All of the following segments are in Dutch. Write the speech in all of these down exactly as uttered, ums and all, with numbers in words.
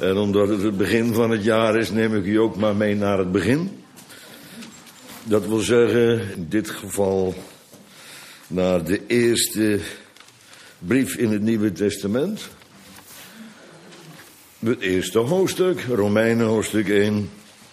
En omdat het het begin van het jaar is, neem ik u ook maar mee naar het begin. Dat wil zeggen, in dit geval, naar de eerste brief in het Nieuwe Testament. Het eerste hoofdstuk, Romeinen hoofdstuk één.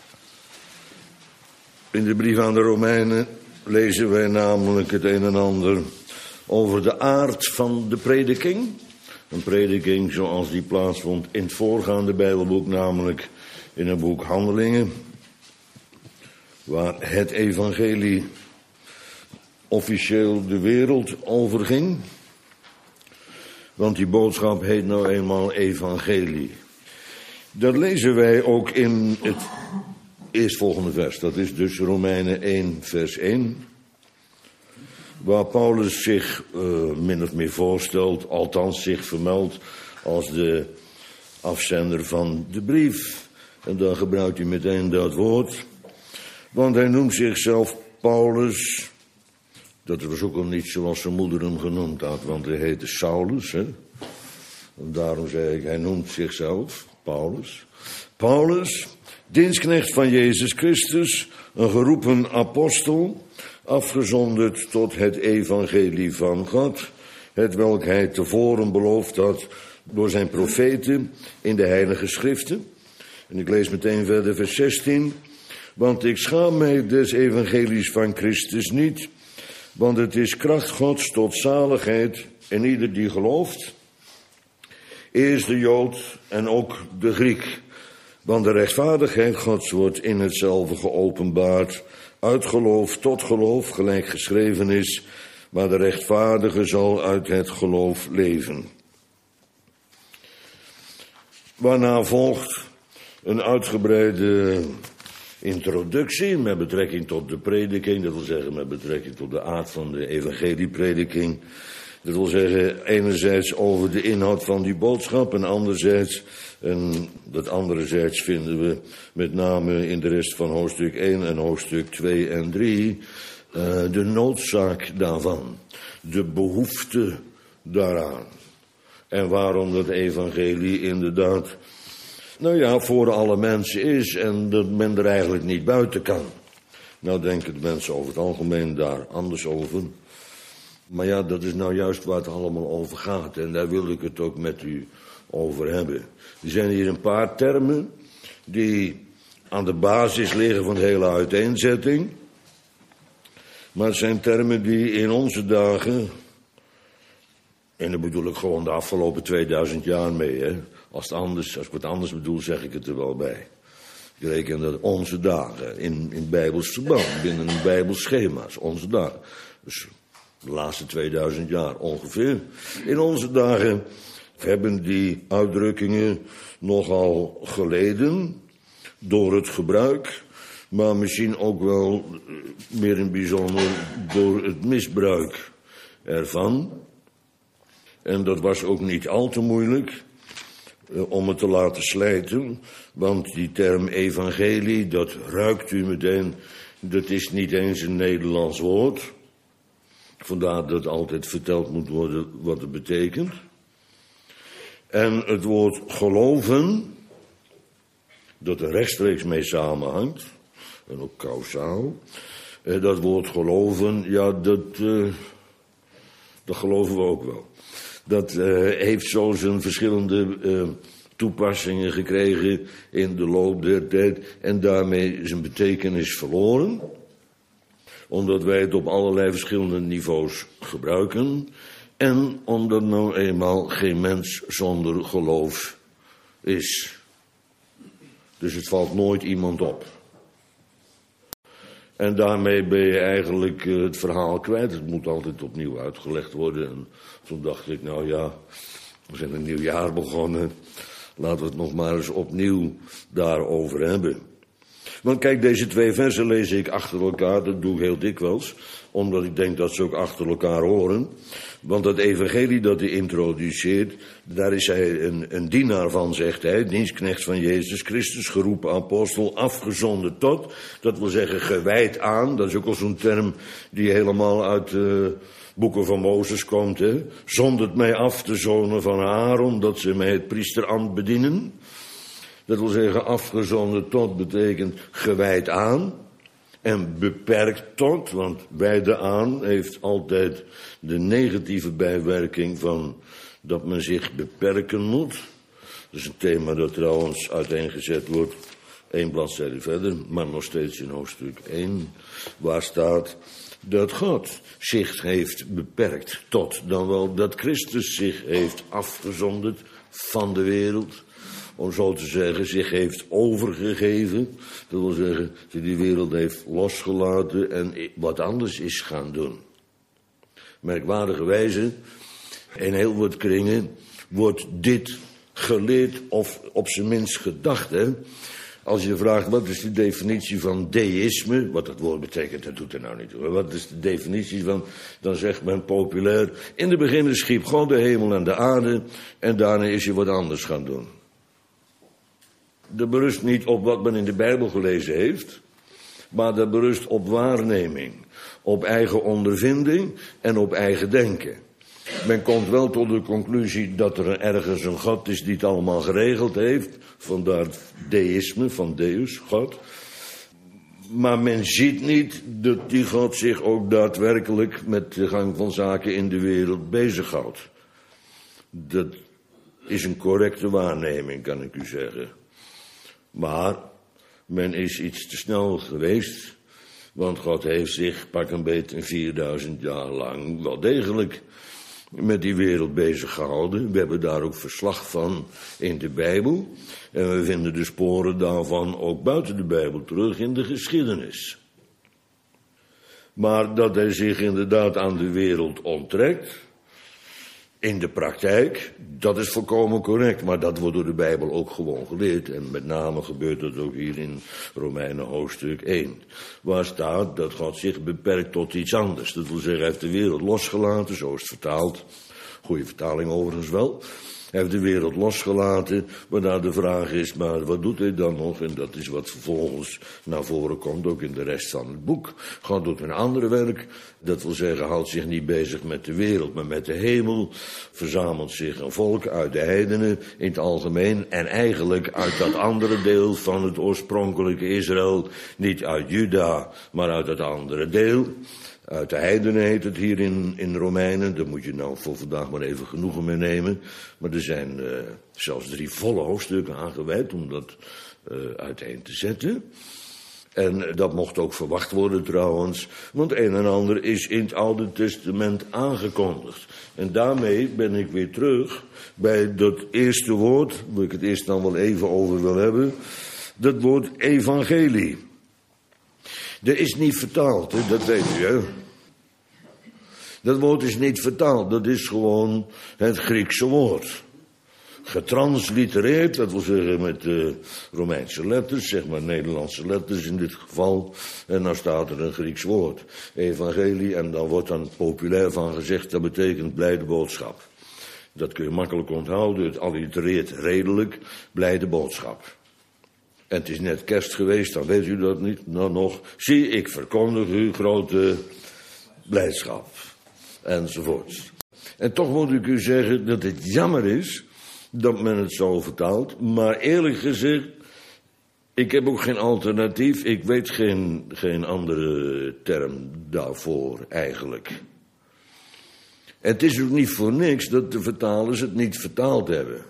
In de brief aan de Romeinen lezen wij namelijk het een en ander over de aard van de prediking. Een prediking zoals die plaatsvond in het voorgaande Bijbelboek, namelijk in het boek Handelingen, waar het evangelie officieel de wereld overging. Want die boodschap heet nou eenmaal evangelie. Dat lezen wij ook in het eerstvolgende vers. Dat is dus Romeinen één, vers één. Waar Paulus zich uh, min of meer voorstelt, althans zich vermeldt als de afzender van de brief. En dan gebruikt hij meteen dat woord. Want hij noemt zichzelf Paulus. Dat was ook al niet zoals zijn moeder hem genoemd had, want hij heette Saulus. Hè? En daarom zei ik, hij noemt zichzelf Paulus. Paulus, dienstknecht van Jezus Christus, een geroepen apostel, afgezonderd tot het evangelie van God, hetwelk hij tevoren beloofd had door zijn profeten in de heilige schriften. En ik lees meteen verder vers zestien. Want ik schaam mij des evangelies van Christus niet, want het is kracht Gods tot zaligheid en ieder die gelooft. Eerst de Jood en ook de Griek. Want de rechtvaardigheid Gods wordt in hetzelfde geopenbaard, uit geloof tot geloof, gelijk geschreven is, maar de rechtvaardige zal uit het geloof leven. Waarna volgt een uitgebreide introductie met betrekking tot de prediking, dat wil zeggen met betrekking tot de aard van de evangelieprediking. Dat wil zeggen enerzijds over de inhoud van die boodschap en anderzijds, en dat anderzijds vinden we met name in de rest van hoofdstuk één en hoofdstuk twee en drie, uh, de noodzaak daarvan, de behoefte daaraan. En waarom dat evangelie inderdaad, nou ja, voor alle mensen is en dat men er eigenlijk niet buiten kan. Nou denken de mensen over het algemeen daar anders over. Maar ja, dat is nou juist waar het allemaal over gaat. En daar wil ik het ook met u over hebben. Er zijn hier een paar termen die aan de basis liggen van de hele uiteenzetting. Maar het zijn termen die in onze dagen, en daar bedoel ik gewoon de afgelopen tweeduizend jaar mee, hè. Als, het anders, als ik wat anders bedoel, zeg ik het er wel bij. Ik reken dat onze dagen, in, in bijbels verband, binnen een bijbels schema's, onze dagen. Dus de laatste tweeduizend jaar ongeveer. In onze dagen hebben die uitdrukkingen nogal geleden door het gebruik, maar misschien ook wel meer in bijzonder door het misbruik ervan. En dat was ook niet al te moeilijk om het te laten slijten, want die term evangelie, dat ruikt u meteen, dat is niet eens een Nederlands woord. Vandaar dat altijd verteld moet worden wat het betekent. En het woord geloven, dat er rechtstreeks mee samenhangt, en ook kausaal. Dat woord geloven, ja, dat, uh, dat geloven we ook wel. Dat uh, heeft zo zijn verschillende uh, toepassingen gekregen in de loop der tijd en daarmee zijn betekenis verloren. Omdat wij het op allerlei verschillende niveaus gebruiken en omdat nou eenmaal geen mens zonder geloof is. Dus het valt nooit iemand op. En daarmee ben je eigenlijk uh, het verhaal kwijt. Het moet altijd opnieuw uitgelegd worden. En toen dacht ik, nou ja, we zijn een nieuw jaar begonnen. Laten we het nog maar eens opnieuw daarover hebben. Want kijk, deze twee versen lees ik achter elkaar. Dat doe ik heel dikwijls. Omdat ik denk dat ze ook achter elkaar horen. Want dat evangelie dat hij introduceert, daar is hij een, een dienaar van, zegt hij. Dienstknecht van Jezus Christus, geroepen apostel, afgezonden tot. Dat wil zeggen gewijd aan. Dat is ook al zo'n term die helemaal uit de boeken van Mozes komt. Hè? Zondert mij af de zonen van Aaron, dat ze mij het priesterambt bedienen. Dat wil zeggen, afgezonden tot betekent gewijd aan. En beperkt tot, want bij de aan heeft altijd de negatieve bijwerking van dat men zich beperken moet. Dat is een thema dat trouwens uiteengezet wordt, één bladzijde verder, maar nog steeds in hoofdstuk één, waar staat dat God zich heeft beperkt tot, dan wel dat Christus zich heeft afgezonderd van de wereld, om zo te zeggen, zich heeft overgegeven. Dat wil zeggen, dat die wereld heeft losgelaten en wat anders is gaan doen. Merkwaardige wijze, in heel wat kringen wordt dit geleerd of op zijn minst gedacht. Hè? Als je vraagt, wat is de definitie van deïsme, wat dat woord betekent, dat doet er nou niet toe. Wat is de definitie van, dan zegt men populair, in de beginnen schiep God de hemel en de aarde en daarna is hij wat anders gaan doen. Dat berust niet op wat men in de Bijbel gelezen heeft, maar dat berust op waarneming, op eigen ondervinding en op eigen denken. Men komt wel tot de conclusie dat er ergens een God is die het allemaal geregeld heeft, vandaar deïsme, van Deus, God. Maar men ziet niet dat die God zich ook daadwerkelijk met de gang van zaken in de wereld bezighoudt. Dat is een correcte waarneming, kan ik u zeggen. Maar men is iets te snel geweest, want God heeft zich pak een beetje vierduizend jaar lang wel degelijk met die wereld bezig gehouden. We hebben daar ook verslag van in de Bijbel. En we vinden de sporen daarvan ook buiten de Bijbel terug in de geschiedenis. Maar dat hij zich inderdaad aan de wereld onttrekt, in de praktijk, dat is volkomen correct. Maar dat wordt door de Bijbel ook gewoon geleerd. En met name gebeurt dat ook hier in Romeinen hoofdstuk één. Waar staat dat God zich beperkt tot iets anders. Dat wil zeggen, hij heeft de wereld losgelaten, zo is het vertaald. Goeie vertaling overigens wel. Hij heeft de wereld losgelaten, waarna de vraag is, maar wat doet hij dan nog? En dat is wat vervolgens naar voren komt, ook in de rest van het boek. God doet een ander werk, dat wil zeggen, houdt zich niet bezig met de wereld, maar met de hemel. Verzamelt zich een volk uit de heidenen in het algemeen en eigenlijk uit dat andere deel van het oorspronkelijke Israël. Niet uit Juda, maar uit het andere deel. Uit de heidenen heet het hier in, in Romeinen. Daar moet je nou voor vandaag maar even genoegen mee nemen. Maar er zijn uh, zelfs drie volle hoofdstukken aangewijd om dat uh, uiteen te zetten. En uh, dat mocht ook verwacht worden trouwens. Want een en ander is in het Oude Testament aangekondigd. En daarmee ben ik weer terug bij dat eerste woord, waar ik het eerst dan wel even over wil hebben. Dat woord evangelie. Dat is niet vertaald, hè? Dat weet u, hè. Dat woord is niet vertaald, dat is gewoon het Griekse woord. Getranslitereerd, dat wil zeggen met uh, Romeinse letters, zeg maar Nederlandse letters in dit geval. En dan staat er een Grieks woord, evangelie, en dan wordt dan populair van gezegd, dat betekent blijde boodschap. Dat kun je makkelijk onthouden, het allitereert redelijk, blijde boodschap. En het is net kerst geweest, dan weet u dat niet. Nou nog, zie ik verkondig u grote blijdschap. Enzovoorts. En toch moet ik u zeggen dat het jammer is dat men het zo vertaalt. Maar eerlijk gezegd, ik heb ook geen alternatief. Ik weet geen, geen andere term daarvoor eigenlijk. Het is ook niet voor niks dat de vertalers het niet vertaald hebben.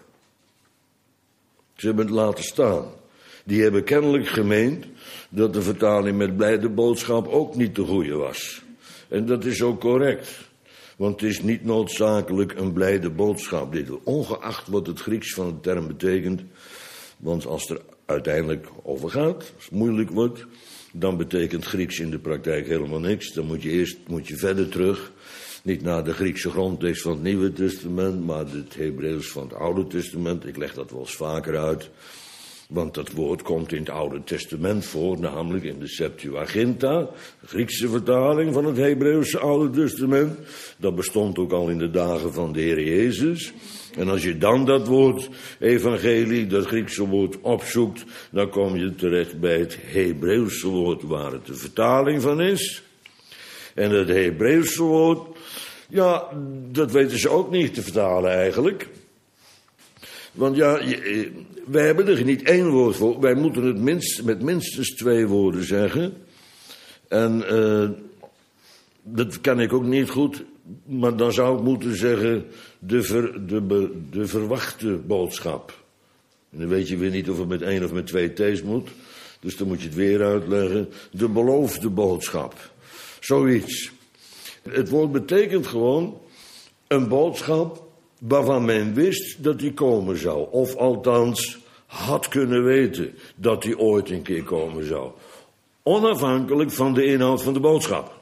Ze hebben het laten staan. Die hebben kennelijk gemeend dat de vertaling met blijde boodschap ook niet de goede was. En dat is ook correct. Want het is niet noodzakelijk een blijde boodschap. Dit ongeacht wat het Grieks van de term betekent. Want als het er uiteindelijk over gaat, als het moeilijk wordt, dan betekent Grieks in de praktijk helemaal niks. Dan moet je eerst moet je verder terug. Niet naar de Griekse grondtekst van het Nieuwe Testament, maar het Hebreeuws van het Oude Testament. Ik leg dat wel eens vaker uit. Want dat woord komt in het Oude Testament voor, namelijk in de Septuaginta, de Griekse vertaling van het Hebreeuwse Oude Testament. Dat bestond ook al in de dagen van de Heer Jezus. En als je dan dat woord evangelie, dat Griekse woord opzoekt, dan kom je terecht bij het Hebreeuwse woord waar het de vertaling van is. En het Hebreeuwse woord, ja, dat weten ze ook niet te vertalen eigenlijk. Want ja, wij hebben er niet één woord voor. Wij moeten het minst, met minstens twee woorden zeggen. En uh, dat kan ik ook niet goed. Maar dan zou ik moeten zeggen de, ver, de, de verwachte boodschap. En dan weet je weer niet of het met één of met twee T's moet. Dus dan moet je het weer uitleggen. De beloofde boodschap. Zoiets. Het woord betekent gewoon een boodschap waarvan men wist dat die komen zou. Of althans had kunnen weten dat die ooit een keer komen zou. Onafhankelijk van de inhoud van de boodschap.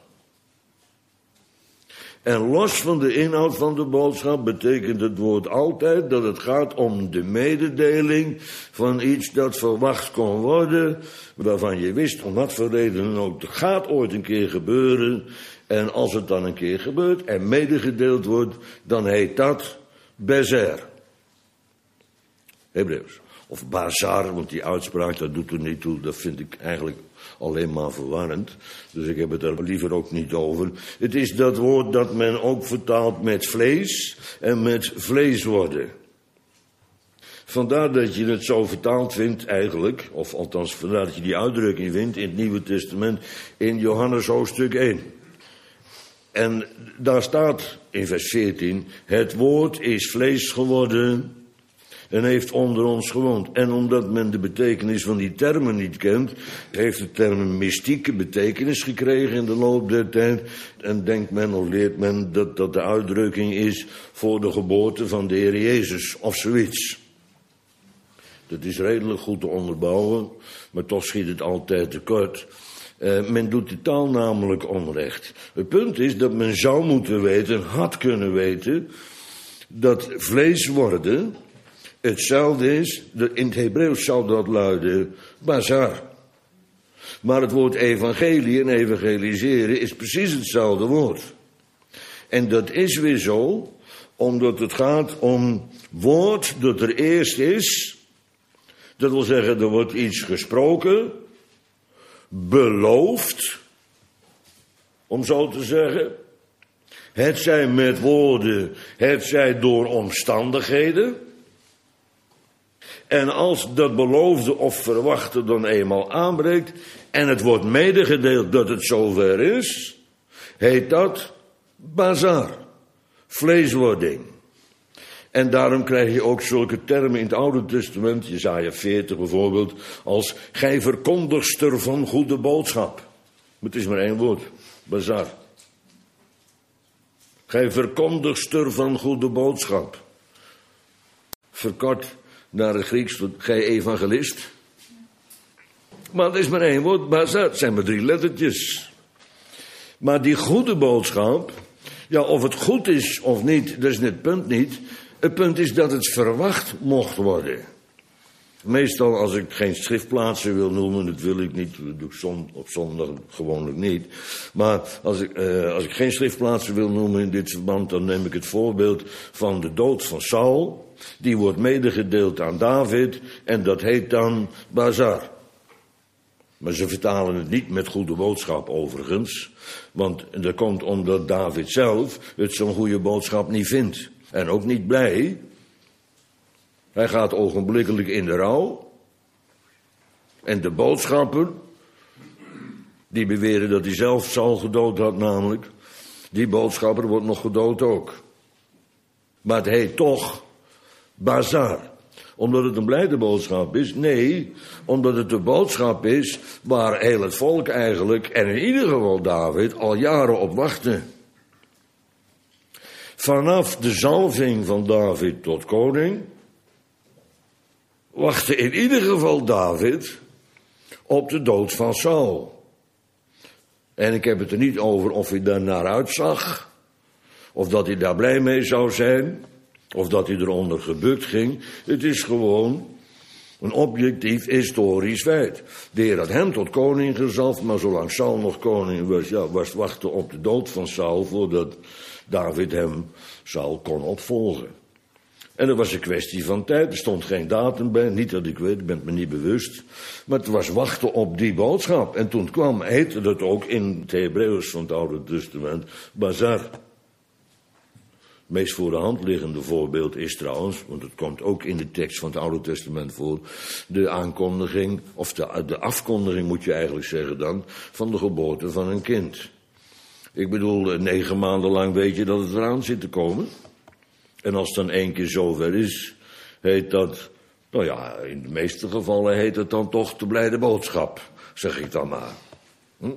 En los van de inhoud van de boodschap betekent het woord altijd dat het gaat om de mededeling van iets dat verwacht kon worden, waarvan je wist om wat voor reden ook, het gaat ooit een keer gebeuren. En als het dan een keer gebeurt en medegedeeld wordt, dan heet dat bezer. Hebreeuws. Of bazar, want die uitspraak, dat doet er niet toe, dat vind ik eigenlijk alleen maar verwarrend. Dus ik heb het er liever ook niet over. Het is dat woord dat men ook vertaalt met vlees en met vlees worden. Vandaar dat je het zo vertaald vindt eigenlijk, of althans vandaar dat je die uitdrukking vindt in het Nieuwe Testament in Johannes hoofdstuk één. En daar staat in vers veertien, het woord is vlees geworden en heeft onder ons gewoond. En omdat men de betekenis van die termen niet kent, heeft de term een mystieke betekenis gekregen in de loop der tijd. En denkt men of leert men dat dat de uitdrukking is voor de geboorte van de Heer Jezus of zoiets. Dat is redelijk goed te onderbouwen, maar toch schiet het altijd tekort. Uh, men doet de taal namelijk onrecht. Het punt is dat men zou moeten weten, had kunnen weten, dat vlees worden hetzelfde is, in het Hebreeuws zou dat luiden, bazar. Maar het woord evangelie en evangeliseren is precies hetzelfde woord. En dat is weer zo, omdat het gaat om woord dat er eerst is. Dat wil zeggen, er wordt iets gesproken, beloofd, om zo te zeggen. Het zij met woorden, het zij door omstandigheden. En als dat beloofde of verwachte dan eenmaal aanbreekt en het wordt medegedeeld dat het zover is, heet dat bazar, vleeswording. En daarom krijg je ook zulke termen in het Oude Testament, Jesaja veertig bijvoorbeeld, als gij verkondigster van goede boodschap. Het is maar één woord, bazar. Gij verkondigster van goede boodschap. Verkort naar het Grieks, gij evangelist. Maar het is maar één woord, bazar, het zijn maar drie lettertjes. Maar die goede boodschap, ja, of het goed is of niet, dat is het punt niet. Het punt is dat het verwacht mocht worden. Meestal als ik geen schriftplaatsen wil noemen, dat wil ik niet, dat doe ik zon, op zondag gewoonlijk niet. Maar als ik, uh, als ik geen schriftplaatsen wil noemen in dit verband, dan neem ik het voorbeeld van de dood van Saul. Die wordt medegedeeld aan David en dat heet dan bazar. Maar ze vertalen het niet met goede boodschap overigens. Want dat komt omdat David zelf het zo'n goede boodschap niet vindt. En ook niet blij. Hij gaat ogenblikkelijk in de rouw. En de boodschappen, die beweren dat hij zelf Saul gedood had namelijk. Die boodschapper wordt nog gedood ook. Maar het heet toch bazar. Omdat het een blijde boodschap is? Nee, omdat het de boodschap is waar heel het volk eigenlijk, en in ieder geval David, al jaren op wachtte. Vanaf de zalving van David tot koning wachtte in ieder geval David op de dood van Saul. En ik heb het er niet over of hij daar naar uitzag, of dat hij daar blij mee zou zijn, of dat hij eronder gebukt ging. Het is gewoon een objectief historisch feit. De Heer had hem tot koning gezalfd, maar zolang Saul nog koning was, ja, was het wachten op de dood van Saul voordat David hem Saul kon opvolgen. En dat was een kwestie van tijd, er stond geen datum bij, niet dat ik weet, ik ben het me niet bewust. Maar het was wachten op die boodschap. En toen kwam, heette dat ook in het Hebreeuws van het Oude Testament, bazar. Het meest voor de hand liggende voorbeeld is trouwens, want het komt ook in de tekst van het Oude Testament voor, de aankondiging, of de, de afkondiging moet je eigenlijk zeggen dan, van de geboorte van een kind. Ik bedoel, negen maanden lang weet je dat het eraan zit te komen. En als het dan één keer zover is, heet dat, nou ja, in de meeste gevallen heet het dan toch de blijde boodschap, zeg ik dan maar. Hm?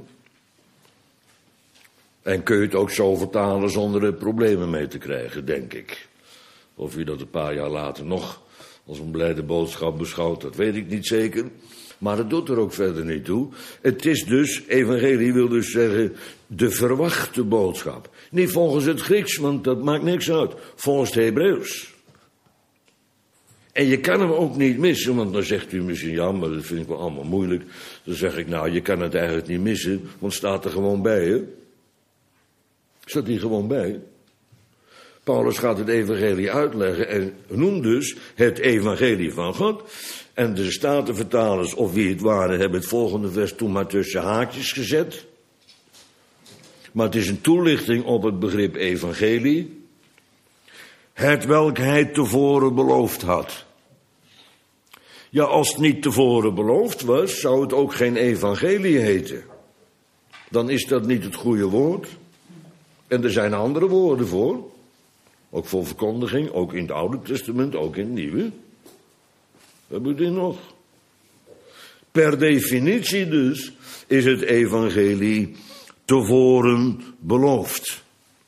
En kun je het ook zo vertalen zonder er problemen mee te krijgen, denk ik. Of je dat een paar jaar later nog als een blijde boodschap beschouwt, dat weet ik niet zeker. Maar het doet er ook verder niet toe. Het is dus, evangelie wil dus zeggen, de verwachte boodschap. Niet volgens het Grieks, want dat maakt niks uit. Volgens het Hebreeuws. En je kan hem ook niet missen, want dan zegt u misschien, ja, maar dat vind ik wel allemaal moeilijk. Dan zeg ik, nou, je kan het eigenlijk niet missen, want het staat er gewoon bij, hè. Staat hier gewoon bij. Paulus gaat het evangelie uitleggen en noemt dus het evangelie van God. En de Statenvertalers, of wie het waren, hebben het volgende vers toen maar tussen haakjes gezet. Maar het is een toelichting op het begrip evangelie. Het welk hij tevoren beloofd had. Ja, als het niet tevoren beloofd was, zou het ook geen evangelie heten. Dan is dat niet het goede woord. En er zijn andere woorden voor. Ook voor verkondiging, ook in het Oude Testament, ook in het Nieuwe. Hebben we dit nog? Per definitie dus is het evangelie tevoren beloofd.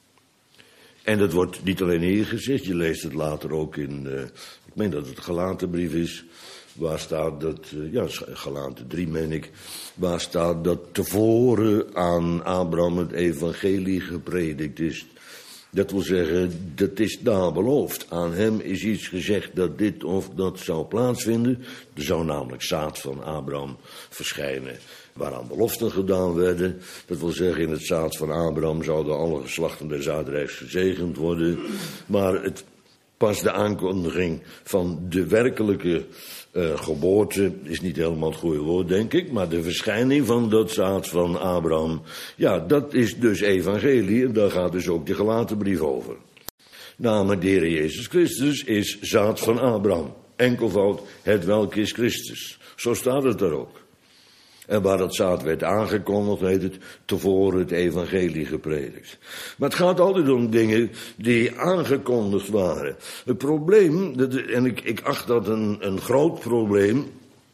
En dat wordt niet alleen hier gezegd, je leest het later ook in, uh, ik meen dat het Galatenbrief is, waar staat dat, uh, ja, Galaten drie meen ik, waar staat dat tevoren aan Abraham het evangelie gepredikt is. Dat wil zeggen, dat is daar beloofd. Aan hem is iets gezegd dat dit of dat zou plaatsvinden. Er zou namelijk zaad van Abraham verschijnen, waaraan beloften gedaan werden. Dat wil zeggen, in het zaad van Abraham zouden alle geslachten des aardrijks gezegend worden. Maar het, pas de aankondiging van de werkelijke uh, geboorte, is niet helemaal het goede woord, denk ik, maar de verschijning van dat zaad van Abraham, ja, dat is dus evangelie, en daar gaat dus ook de Galatenbrief over. Namelijk de Heer Jezus Christus is zaad van Abraham. Enkelvoud, het welk is Christus. Zo staat het daar ook. En waar dat zaad werd aangekondigd, heet het tevoren het evangelie gepredikt. Maar het gaat altijd om dingen die aangekondigd waren. Het probleem, en ik, ik acht dat een, een groot probleem.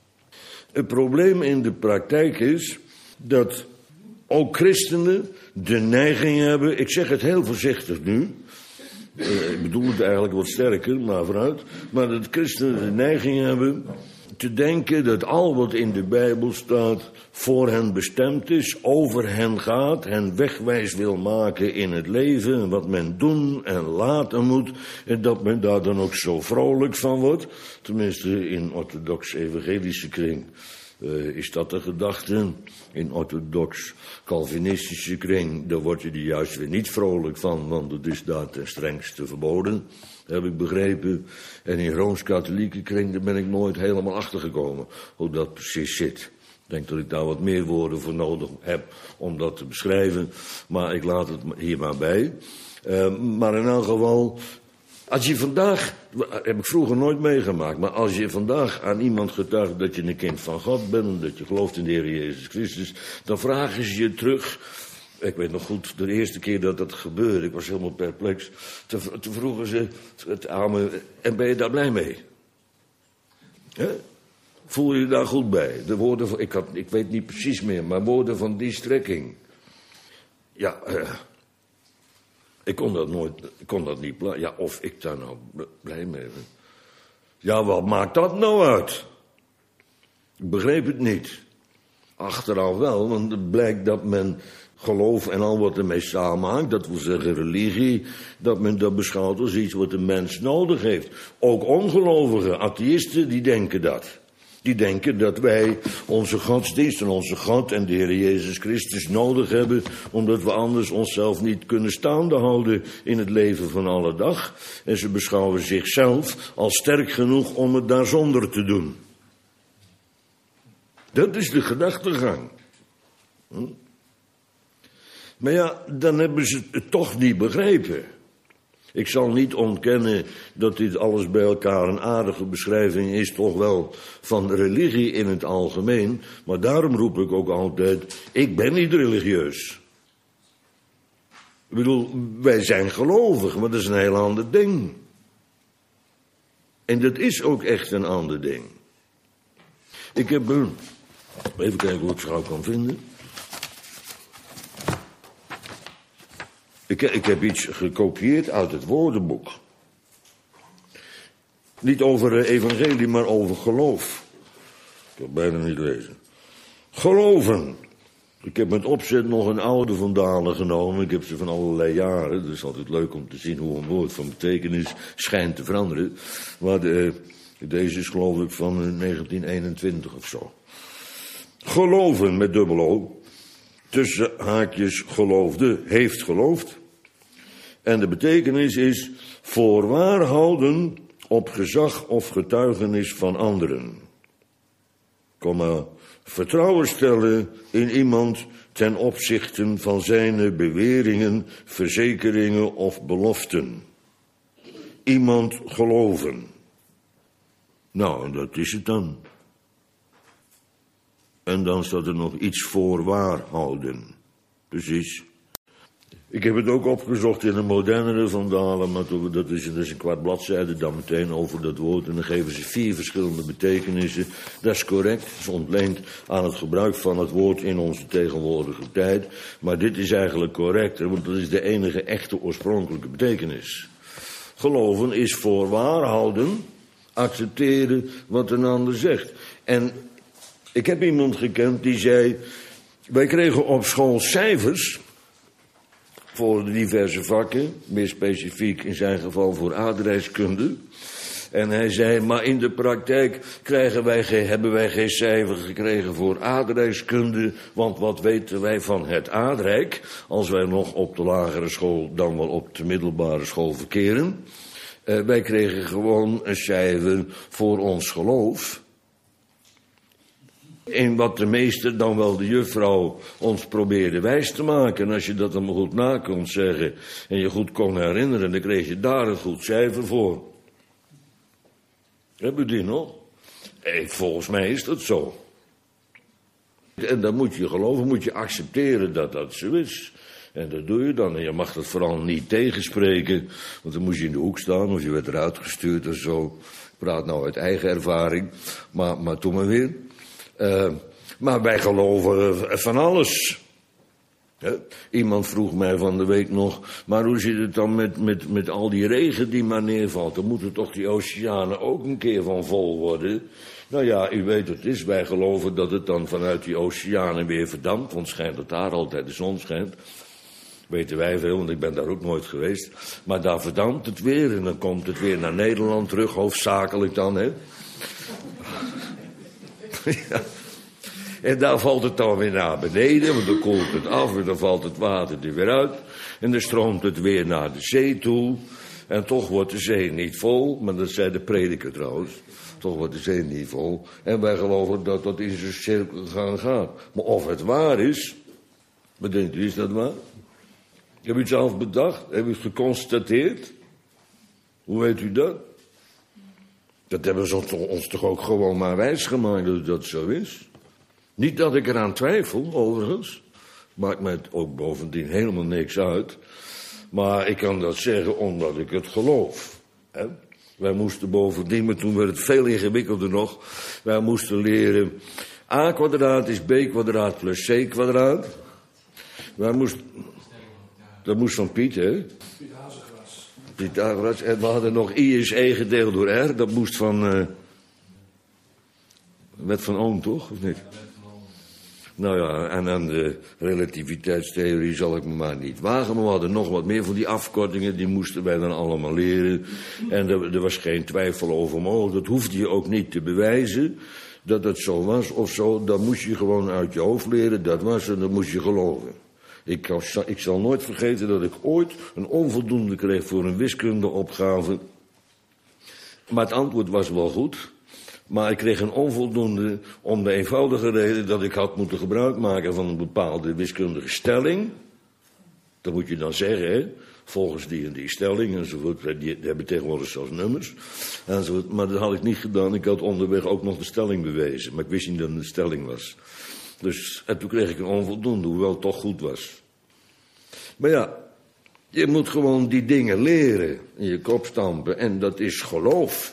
Het probleem in de praktijk is dat ook christenen de neiging hebben, ik zeg het heel voorzichtig nu, uh, ik bedoel het eigenlijk wat sterker, maar vooruit, maar dat christenen de neiging hebben te denken dat al wat in de Bijbel staat voor hen bestemd is, over hen gaat, hen wegwijs wil maken in het leven, wat men doen en laten moet, en dat men daar dan ook zo vrolijk van wordt. Tenminste, in orthodox-evangelische kring uh, is dat de gedachte. In orthodox-calvinistische kring, daar word je er juist weer niet vrolijk van, want het is daar ten strengste verboden. Heb ik begrepen. En in Rooms-Katholieke kring, daar ben ik nooit helemaal achtergekomen hoe dat precies zit. Ik denk dat ik daar wat meer woorden voor nodig heb om dat te beschrijven. Maar ik laat het hier maar bij. Uh, maar in elk geval, als je vandaag, heb ik vroeger nooit meegemaakt, maar als je vandaag aan iemand getuigt dat je een kind van God bent, dat je gelooft in de Heer Jezus Christus, dan vragen ze je terug. Ik weet nog goed, de eerste keer dat dat gebeurde, ik was helemaal perplex. Toen, toen vroegen ze het aan me, en ben je daar blij mee? He? Voel je je daar goed bij? De woorden van, ik, had, ik weet niet precies meer, maar woorden van die strekking. Ja, uh, ik kon dat nooit, ik kon dat niet blij. Ja, of ik daar nou blij mee ben. Ja, wat maakt dat nou uit? Ik begreep het niet. Achteraf wel, want het blijkt dat men geloof en al wat ermee samenhangt, dat wil zeggen religie, dat men dat beschouwt als iets wat de mens nodig heeft. Ook ongelovigen, atheïsten, die denken dat. Die denken dat wij onze godsdienst en onze God en de Heer Jezus Christus nodig hebben, omdat we anders onszelf niet kunnen staande houden in het leven van alle dag. En ze beschouwen zichzelf als sterk genoeg om het daar zonder te doen. Dat is de gedachtegang. Hm? Maar ja, dan hebben ze het toch niet begrepen. Ik zal niet ontkennen dat dit alles bij elkaar een aardige beschrijving is, toch wel van religie in het algemeen. Maar daarom roep ik ook altijd, ik ben niet religieus. Ik bedoel, wij zijn gelovig, maar dat is een heel ander ding. En dat is ook echt een ander ding. Ik heb, uh, even kijken hoe ik het gauw kan vinden. Ik, ik heb iets gekopieerd uit het woordenboek. Niet over evangelie, maar over geloof. Ik kan bijna niet lezen. Geloven. Ik heb met opzet nog een oude van Dalen genomen. Ik heb ze van allerlei jaren. Het is altijd leuk om te zien hoe een woord van betekenis schijnt te veranderen. Maar de, deze is geloof ik van negentien eenentwintig of zo. Geloven met dubbel O. Tussen haakjes geloofde, heeft geloofd. En de betekenis is voorwaar houden op gezag of getuigenis van anderen. Komma, vertrouwen stellen in iemand ten opzichte van zijn beweringen, verzekeringen of beloften. Iemand geloven. Nou, dat is het dan. En dan staat er nog iets voorwaar houden. Precies. Ik heb het ook opgezocht in een modernere van Dalen, maar dat is, dat is een kwart bladzijde dan meteen over dat woord. En dan geven ze vier verschillende betekenissen. Dat is correct, dat is ontleend aan het gebruik van het woord in onze tegenwoordige tijd. Maar dit is eigenlijk correct, want dat is de enige echte oorspronkelijke betekenis. Geloven is voorwaar houden, accepteren wat een ander zegt. En ik heb iemand gekend die zei, wij kregen op school cijfers voor de diverse vakken, meer specifiek in zijn geval voor aardrijkskunde. En hij zei, maar in de praktijk krijgen wij geen, hebben wij geen cijfer gekregen voor aardrijkskunde, want wat weten wij van het aardrijk, als wij nog op de lagere school, dan wel op de middelbare school verkeren. Uh, wij kregen gewoon een cijfer voor ons geloof. In wat de meester, dan wel de juffrouw, ons probeerde wijs te maken. En als je dat dan goed na kon zeggen en je goed kon herinneren, dan kreeg je daar een goed cijfer voor. Heb je die nog? Hey, volgens mij is dat zo. En dan moet je geloven, moet je accepteren dat dat zo is. En dat doe je dan. En je mag dat vooral niet tegenspreken, want dan moest je in de hoek staan of je werd eruit gestuurd of zo. Ik praat nou uit eigen ervaring, maar, maar toen maar weer. Uh, maar wij geloven van alles. Ja, iemand vroeg mij van de week nog, maar hoe zit het dan met, met, met al die regen die maar neervalt? Dan moeten toch die oceanen ook een keer van vol worden? Nou ja, u weet het is, wij geloven dat het dan vanuit die oceanen weer verdampt, want schijnt het daar altijd de zon schijnt. Weten wij veel, want ik ben daar ook nooit geweest. Maar daar verdampt het weer en dan komt het weer naar Nederland terug, hoofdzakelijk dan, hè. Ja. En daar valt het dan weer naar beneden, want dan koelt het af en dan valt het water er weer uit. En dan stroomt het weer naar de zee toe. En toch wordt de zee niet vol, maar dat zei de prediker trouwens. Toch wordt de zee niet vol. En wij geloven dat dat in zijn cirkelgang gaat. Maar of het waar is, wat denkt u, is dat waar? Heb u het zelf bedacht? Heb u het geconstateerd? Hoe weet u dat? Dat hebben ze ons toch ook gewoon maar wijsgemaakt dat dat zo is. Niet dat ik eraan twijfel, overigens. Maakt mij ook bovendien helemaal niks uit. Maar ik kan dat zeggen omdat ik het geloof. Hè? Wij moesten bovendien, maar toen werd het veel ingewikkelder nog. Wij moesten leren, a kwadraat is b kwadraat plus c kwadraat. Wij moesten, dat moest van Piet, hè? Pythagoras. En we hadden nog I is E gedeeld door R. Dat moest van uh, wet van Ohm, toch? Of niet? Nou ja, en aan de relativiteitstheorie zal ik me maar niet wagen. Maar we hadden nog wat meer van die afkortingen, die moesten wij dan allemaal leren. En er, er was geen twijfel over mogelijk. Dat hoefde je ook niet te bewijzen, dat het zo was of zo. Dat moest je gewoon uit je hoofd leren, dat was en dat moest je geloven. Ik, kan, ik zal nooit vergeten dat ik ooit een onvoldoende kreeg voor een wiskundeopgave. Maar het antwoord was wel goed. Maar ik kreeg een onvoldoende om de eenvoudige reden dat ik had moeten gebruik maken van een bepaalde wiskundige stelling. Dat moet je dan zeggen, hè? Volgens die en die stelling enzovoort. Die, die hebben tegenwoordig zelfs nummers. Enzovoort. Maar dat had ik niet gedaan. Ik had onderweg ook nog de stelling bewezen. Maar ik wist niet dat het een stelling was. Dus, en toen kreeg ik een onvoldoende, hoewel het toch goed was. Maar ja, je moet gewoon die dingen leren. In je kop stampen. En dat is geloof.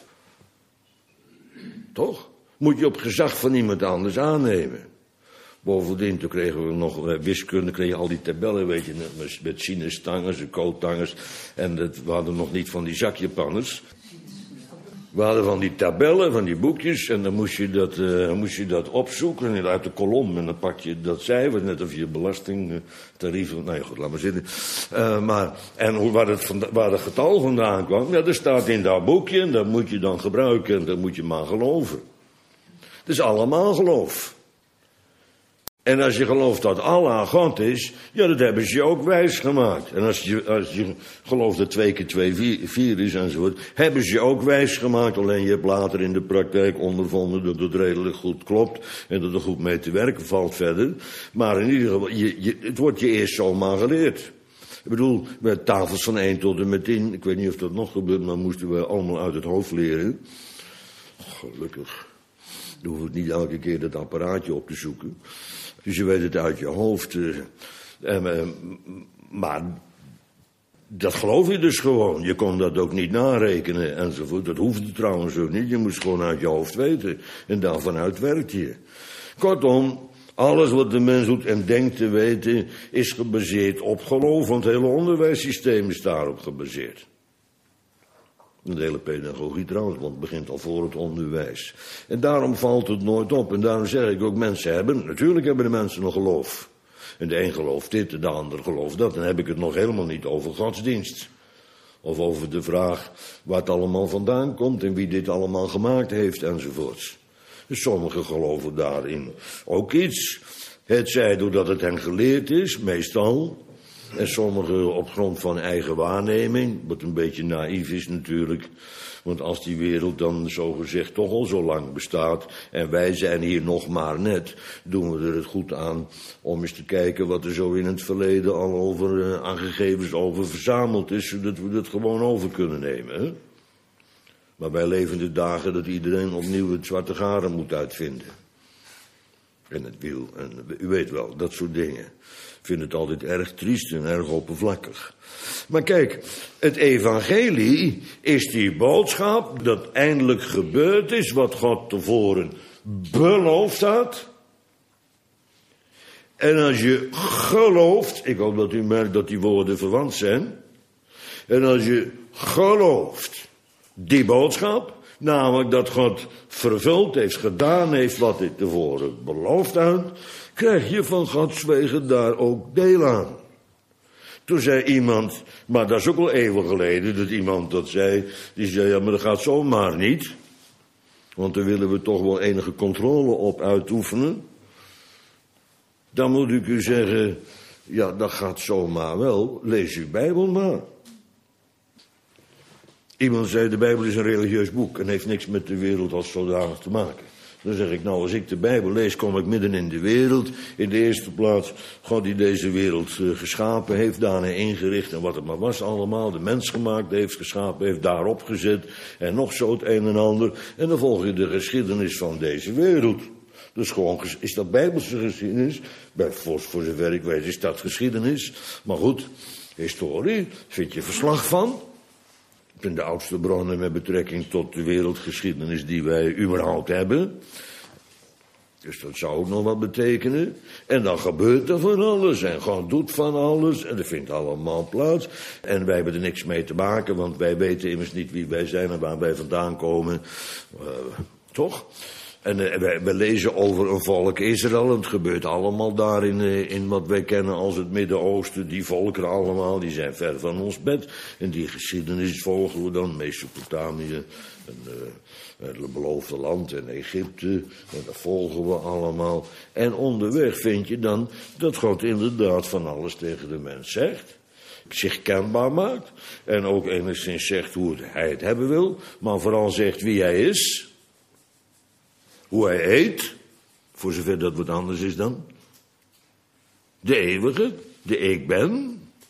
Toch? Moet je op gezag van iemand anders aannemen. Bovendien, toen kregen we nog wiskunde, kreeg je al die tabellen, weet je, met sinustangers en kotangers. En dat, we hadden nog niet van die zakjepanners. We hadden van die tabellen, van die boekjes, en dan moest je dat, uh, moest je dat opzoeken uit de kolom. En dan pak je dat cijfer, net of je belastingtarieven, nou ja, goed, laat maar zitten. Uh, maar, en hoe, waar, het vanda- waar het getal vandaan kwam, ja, dat staat in dat boekje, en dat moet je dan gebruiken, en dat moet je maar geloven. Het is allemaal geloof. En als je gelooft dat Allah God is, ja, dat hebben ze je ook wijs gemaakt. En als je, als je gelooft dat twee keer twee vier, vier is enzovoort, hebben ze je ook wijs gemaakt. Alleen je hebt later in de praktijk ondervonden dat het redelijk goed klopt en dat er goed mee te werken valt verder. Maar in ieder geval, je, je, het wordt je eerst zomaar geleerd. Ik bedoel, met tafels van één tot en met tien, ik weet niet of dat nog gebeurt, maar moesten we allemaal uit het hoofd leren. Gelukkig. Dan hoef ik niet elke keer dat apparaatje op te zoeken. Dus je weet het uit je hoofd. Uh, uh, maar dat geloof je dus gewoon. Je kon dat ook niet narekenen enzovoort. Dat hoefde trouwens ook niet. Je moest gewoon uit je hoofd weten. En daarvanuit werkt je. Kortom, alles wat de mens doet en denkt te weten is gebaseerd op geloof. Want het hele onderwijssysteem is daarop gebaseerd. De hele pedagogie trouwens, want het begint al voor het onderwijs. En daarom valt het nooit op. En daarom zeg ik ook, mensen hebben, natuurlijk hebben de mensen nog geloof. En de een gelooft dit, en de ander gelooft dat. Dan heb ik het nog helemaal niet over godsdienst. Of over de vraag waar het allemaal vandaan komt en wie dit allemaal gemaakt heeft enzovoorts. Dus sommigen geloven daarin ook iets. Het zij doordat het hen geleerd is, meestal. En sommigen op grond van eigen waarneming, wat een beetje naïef is natuurlijk. Want als die wereld dan zogezegd toch al zo lang bestaat en wij zijn hier nog maar net, doen we er het goed aan om eens te kijken wat er zo in het verleden al over, uh, aan gegevens over verzameld is, zodat we dat gewoon over kunnen nemen. Hè? Maar wij leven de dagen dat iedereen opnieuw het zwarte garen moet uitvinden. En het wiel, en u weet wel, dat soort dingen. Ik vind het altijd erg triest en erg oppervlakkig. Maar kijk, het evangelie is die boodschap dat eindelijk gebeurd is wat God tevoren beloofd had. En als je gelooft, ik hoop dat u merkt dat die woorden verwant zijn. En als je gelooft die boodschap, namelijk dat God vervuld heeft, gedaan heeft wat hij tevoren beloofd had, krijg je van Gods wegen daar ook deel aan. Toen zei iemand, maar dat is ook al eeuwen geleden dat iemand dat zei, die zei, ja, maar dat gaat zomaar niet. Want daar willen we toch wel enige controle op uitoefenen. Dan moet ik u zeggen, ja, dat gaat zomaar wel, lees uw Bijbel maar. Iemand zei, de Bijbel is een religieus boek en heeft niks met de wereld als zodanig te maken. Dan zeg ik, nou, als ik de Bijbel lees, kom ik midden in de wereld. In de eerste plaats, God die deze wereld uh, geschapen heeft, daarna ingericht en wat het maar was allemaal. De mens gemaakt heeft, geschapen heeft, daarop gezet en nog zo het een en ander. En dan volg je de geschiedenis van deze wereld. Dus gewoon, is dat Bijbelse geschiedenis? Bij, voor, voor zover ik weet is dat geschiedenis. Maar goed, historie, vind je verslag van? Ik ben de oudste bronnen met betrekking tot de wereldgeschiedenis die wij überhaupt hebben. Dus dat zou ook nog wat betekenen. En dan gebeurt er van alles en God doet van alles en dat vindt allemaal plaats. En wij hebben er niks mee te maken, want wij weten immers niet wie wij zijn en waar wij vandaan komen. Uh, toch? En uh, wij, wij lezen over een volk Israël. En het gebeurt allemaal daar in, uh, in wat wij kennen als het Midden-Oosten. Die volkeren allemaal, die zijn ver van ons bed. En die geschiedenis volgen we dan. Mesopotamië, en, uh, het beloofde land en Egypte. En dat volgen we allemaal. En onderweg vind je dan dat God inderdaad van alles tegen de mens zegt. Zich kenbaar maakt. En ook enigszins zegt hoe hij het hebben wil. Maar vooral zegt wie hij is. Hoe hij heet, voor zover dat wat anders is dan. De eeuwige, de ik ben,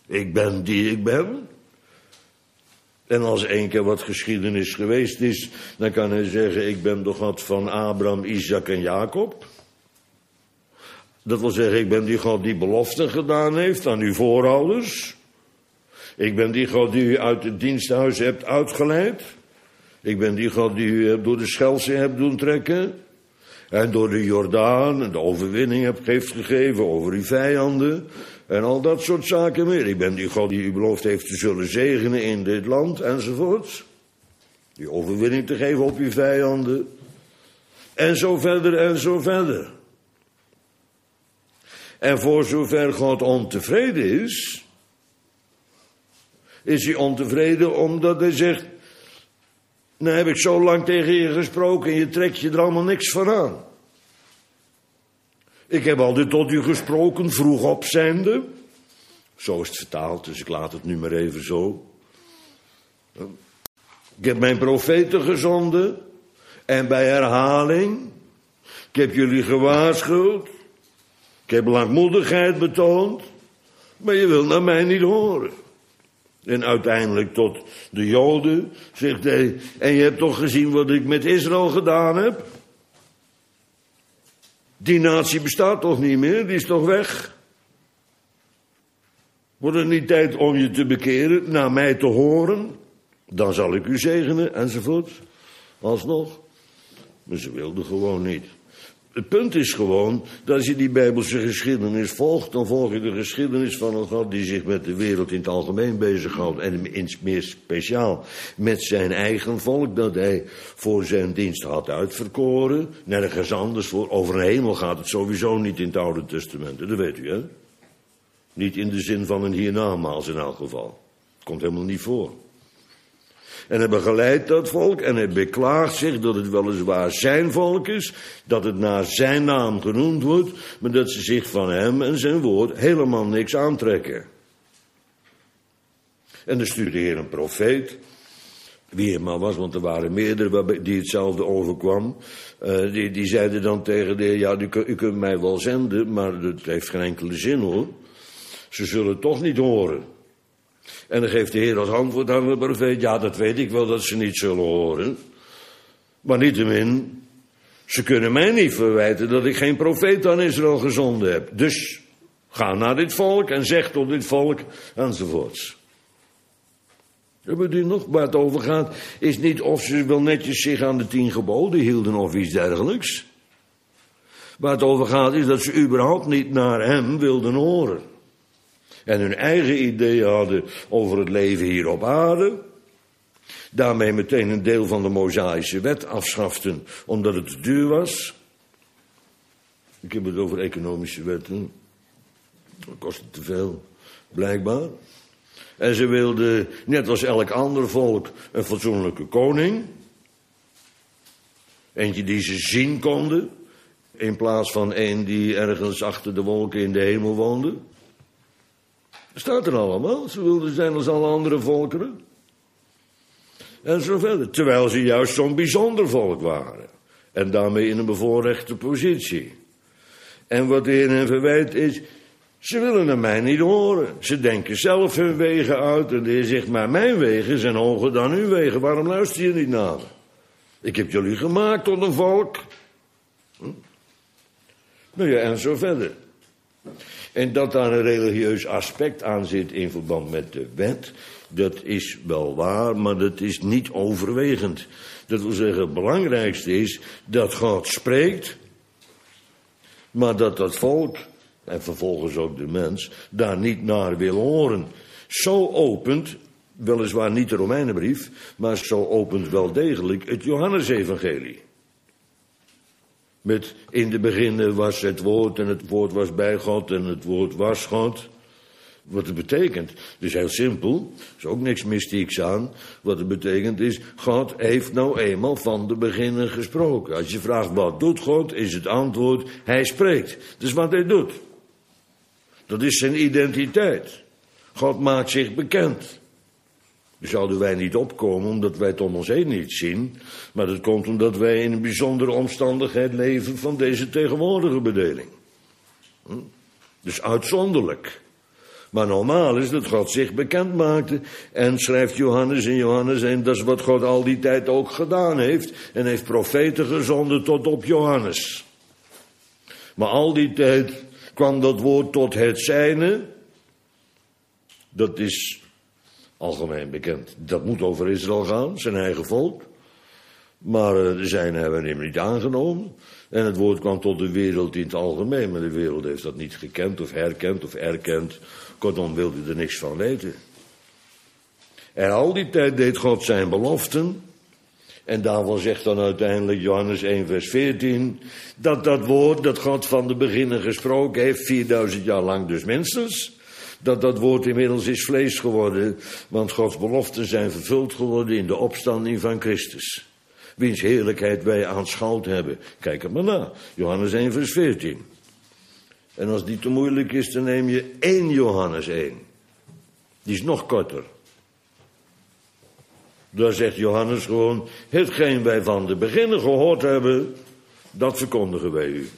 Ik ben die ik ben. En als één keer wat geschiedenis geweest is, dan kan hij zeggen, ik ben de God van Abraham, Isaac en Jacob. Dat wil zeggen, ik ben die God die beloften gedaan heeft aan uw voorouders. Ik ben die God die u uit het diensthuis hebt uitgeleid. Ik ben die God die u door de Schelzee hebt doen trekken. En door de Jordaan de overwinning hebt, heeft gegeven over uw vijanden. En al dat soort zaken meer. Ik ben die God die u beloofd heeft te zullen zegenen in dit land enzovoorts. Die overwinning te geven op uw vijanden. En zo verder en zo verder. En voor zover God ontevreden is, is hij ontevreden omdat hij zegt, nou heb ik zo lang tegen je gesproken en je trekt je er allemaal niks van aan. Ik heb altijd tot u gesproken, vroeg op zijnde. Zo is het vertaald, dus ik laat het nu maar even zo. Ik heb mijn profeten gezonden en bij herhaling. Ik heb jullie gewaarschuwd. Ik heb langmoedigheid betoond. Maar je wil naar mij niet horen. En uiteindelijk tot de Joden zegt hij, en je hebt toch gezien wat ik met Israël gedaan heb? Die natie bestaat toch niet meer, die is toch weg? Wordt het niet tijd om je te bekeren, naar mij te horen? Dan zal ik u zegenen, enzovoort. Alsnog. Maar ze wilden gewoon niet. Het punt is gewoon, dat als je die Bijbelse geschiedenis volgt, dan volg je de geschiedenis van een God die zich met de wereld in het algemeen bezighoudt. En in meer speciaal met zijn eigen volk, dat hij voor zijn dienst had uitverkoren. Nergens anders voor. Over een hemel gaat het sowieso niet in het Oude Testament. Dat weet u, hè? Niet in de zin van een hiernamaals in elk geval. Komt helemaal niet voor. En hij begeleidt dat volk en hij beklaagt zich dat het weliswaar zijn volk is, dat het naar zijn naam genoemd wordt, maar dat ze zich van hem en zijn woord helemaal niks aantrekken. En dan stuurde de Heer een profeet, wie het maar was, want er waren meerdere die hetzelfde overkwam, uh, die, die zeiden dan tegen de Heer, ja, u, u kunt mij wel zenden, maar dat heeft geen enkele zin hoor. Ze zullen het toch niet horen. En dan geeft de Heer als antwoord aan de profeet, ja, dat weet ik wel dat ze niet zullen horen. Maar niettemin, ze kunnen mij niet verwijten dat ik geen profeet aan Israël gezonden heb. Dus ga naar dit volk en zeg tot dit volk, enzovoorts. Hebben u nog waar het over gaat, is niet of ze wel netjes zich aan de tien geboden hielden of iets dergelijks. Waar het over gaat is dat ze überhaupt niet naar hem wilden horen. En hun eigen ideeën hadden over het leven hier op aarde. Daarmee meteen een deel van de Mosaïsche wet afschaften, omdat het te duur was. Ik heb het over economische wetten. Dat kostte te veel, blijkbaar. En ze wilden, net als elk ander volk, een fatsoenlijke koning. Eentje die ze zien konden, in plaats van een die ergens achter de wolken in de hemel woonde. Dat staat er allemaal. Ze wilden zijn als alle andere volkeren. En zo verder. Terwijl ze juist zo'n bijzonder volk waren. En daarmee in een bevoorrechte positie. En wat de Heer hen verwijt is, ze willen naar mij niet horen. Ze denken zelf hun wegen uit. En de Heer zegt, maar mijn wegen zijn hoger dan uw wegen. Waarom luister je niet naar me? Ik heb jullie gemaakt tot een volk. Hm? Nou ja, en zo verder. En dat daar een religieus aspect aan zit in verband met de wet, dat is wel waar, maar dat is niet overwegend. Dat wil zeggen, het belangrijkste is dat God spreekt, maar dat dat volk, en vervolgens ook de mens, daar niet naar wil horen. Zo opent, weliswaar niet de Romeinenbrief, maar zo opent wel degelijk het Johannesevangelie. Met in de beginnen was het woord en het woord was bij God en het woord was God. Wat het betekent, dus heel simpel, er is ook niks mystieks aan. Wat het betekent is, God heeft nou eenmaal van de beginnen gesproken. Als je vraagt wat doet God, is het antwoord, hij spreekt. Dat is wat hij doet. Dat is zijn identiteit. God maakt zich bekend. Zouden wij niet opkomen omdat wij het om ons heen niet zien, maar dat komt omdat wij in een bijzondere omstandigheid leven van deze tegenwoordige bedeling. Hm? Dus uitzonderlijk. Maar normaal is dat God zich bekend maakte. En schrijft Johannes in Johannes één, dat is wat God al die tijd ook gedaan heeft. En heeft profeten gezonden tot op Johannes. Maar al die tijd kwam dat woord tot het zijne. Dat is algemeen bekend. Dat moet over Israël gaan, zijn eigen volk. Maar de zijne hebben hem niet aangenomen. En het woord kwam tot de wereld in het algemeen. Maar de wereld heeft dat niet gekend of herkend of erkend. Kortom wilde er niks van weten. En al die tijd deed God zijn beloften. En daarvan zegt dan uiteindelijk Johannes één vers veertien... dat dat woord dat God van de beginnen gesproken heeft, vierduizend jaar lang dus minstens... dat dat woord inmiddels is vlees geworden. Want Gods beloften zijn vervuld geworden in de opstanding van Christus. Wiens heerlijkheid wij aanschouwd hebben. Kijk er maar na. Johannes één vers veertien. En als die te moeilijk is, dan neem je één Johannes één. Die is nog korter. Daar zegt Johannes gewoon, hetgeen wij van de beginnen gehoord hebben, dat verkondigen wij u.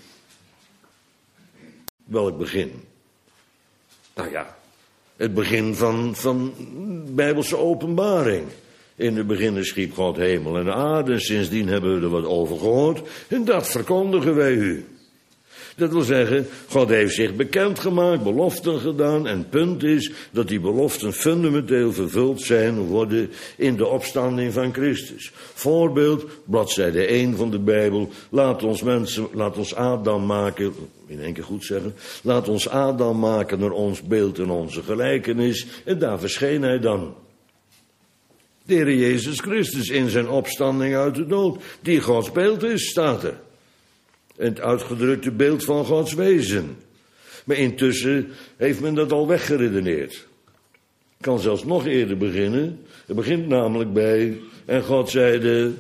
Welk begin? Nou ja, het begin van, van Bijbelse openbaring. In het begin schiep God hemel en aarde, en sindsdien hebben we er wat over gehoord, en dat verkondigen wij u. Dat wil zeggen, God heeft zich bekendgemaakt, beloften gedaan, en het punt is dat die beloften fundamenteel vervuld zijn worden in de opstanding van Christus. Voorbeeld, bladzijde één van de Bijbel, laat ons mensen, laat ons Adam maken, in één keer goed zeggen, laat ons Adam maken naar ons beeld en onze gelijkenis, en daar verscheen hij dan. De Heer Jezus Christus in zijn opstanding uit de dood, die Gods beeld is, staat er. Het uitgedrukte beeld van Gods wezen. Maar intussen heeft men dat al weggeredeneerd. Het kan zelfs nog eerder beginnen. Het begint namelijk bij, en God zeide,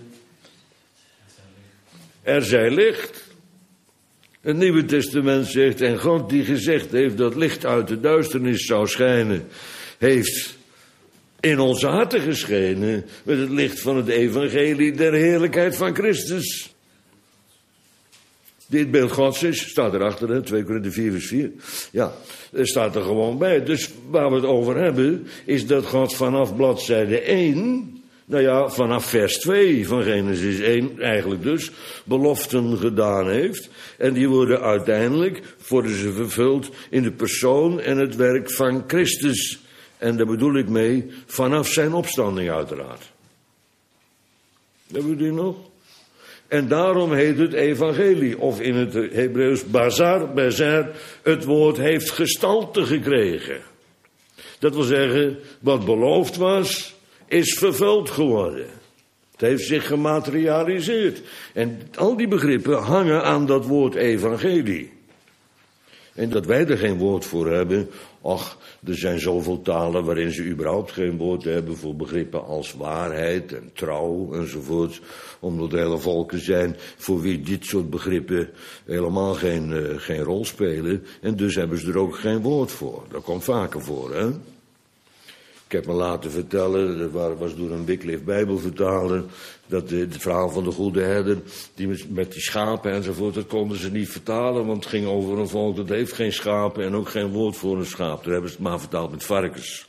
er zij licht. Het Nieuwe Testament zegt, en God die gezegd heeft dat licht uit de duisternis zou schijnen, heeft in onze harten geschenen met het licht van het evangelie der heerlijkheid van Christus. Dit beeld Gods is, staat erachter, hè, twee Korinthe vier vers vier. Ja, er staat er gewoon bij. Dus waar we het over hebben, is dat God vanaf bladzijde één, nou ja, vanaf vers twee van Genesis één eigenlijk dus, beloften gedaan heeft. En die worden uiteindelijk, worden ze vervuld in de persoon en het werk van Christus. En daar bedoel ik mee, vanaf zijn opstanding uiteraard. Hebben we die nog? En daarom heet het evangelie, of in het Hebreeuws bazar, bezer, het woord heeft gestalte gekregen. Dat wil zeggen, wat beloofd was, is vervuld geworden. Het heeft zich gematerialiseerd. En al die begrippen hangen aan dat woord evangelie. En dat wij er geen woord voor hebben, ach, er zijn zoveel talen waarin ze überhaupt geen woord hebben voor begrippen als waarheid en trouw enzovoort. Omdat er hele volken zijn voor wie dit soort begrippen helemaal geen, uh, geen rol spelen. En dus hebben ze er ook geen woord voor. Dat komt vaker voor, hè. Ik heb me laten vertellen, dat was door een Wycliffe Bijbelvertaler, dat het verhaal van de goede herder, die met, met die schapen enzovoort, dat konden ze niet vertalen, want het ging over een volk dat heeft geen schapen en ook geen woord voor een schaap. Daar hebben ze het maar vertaald met varkens.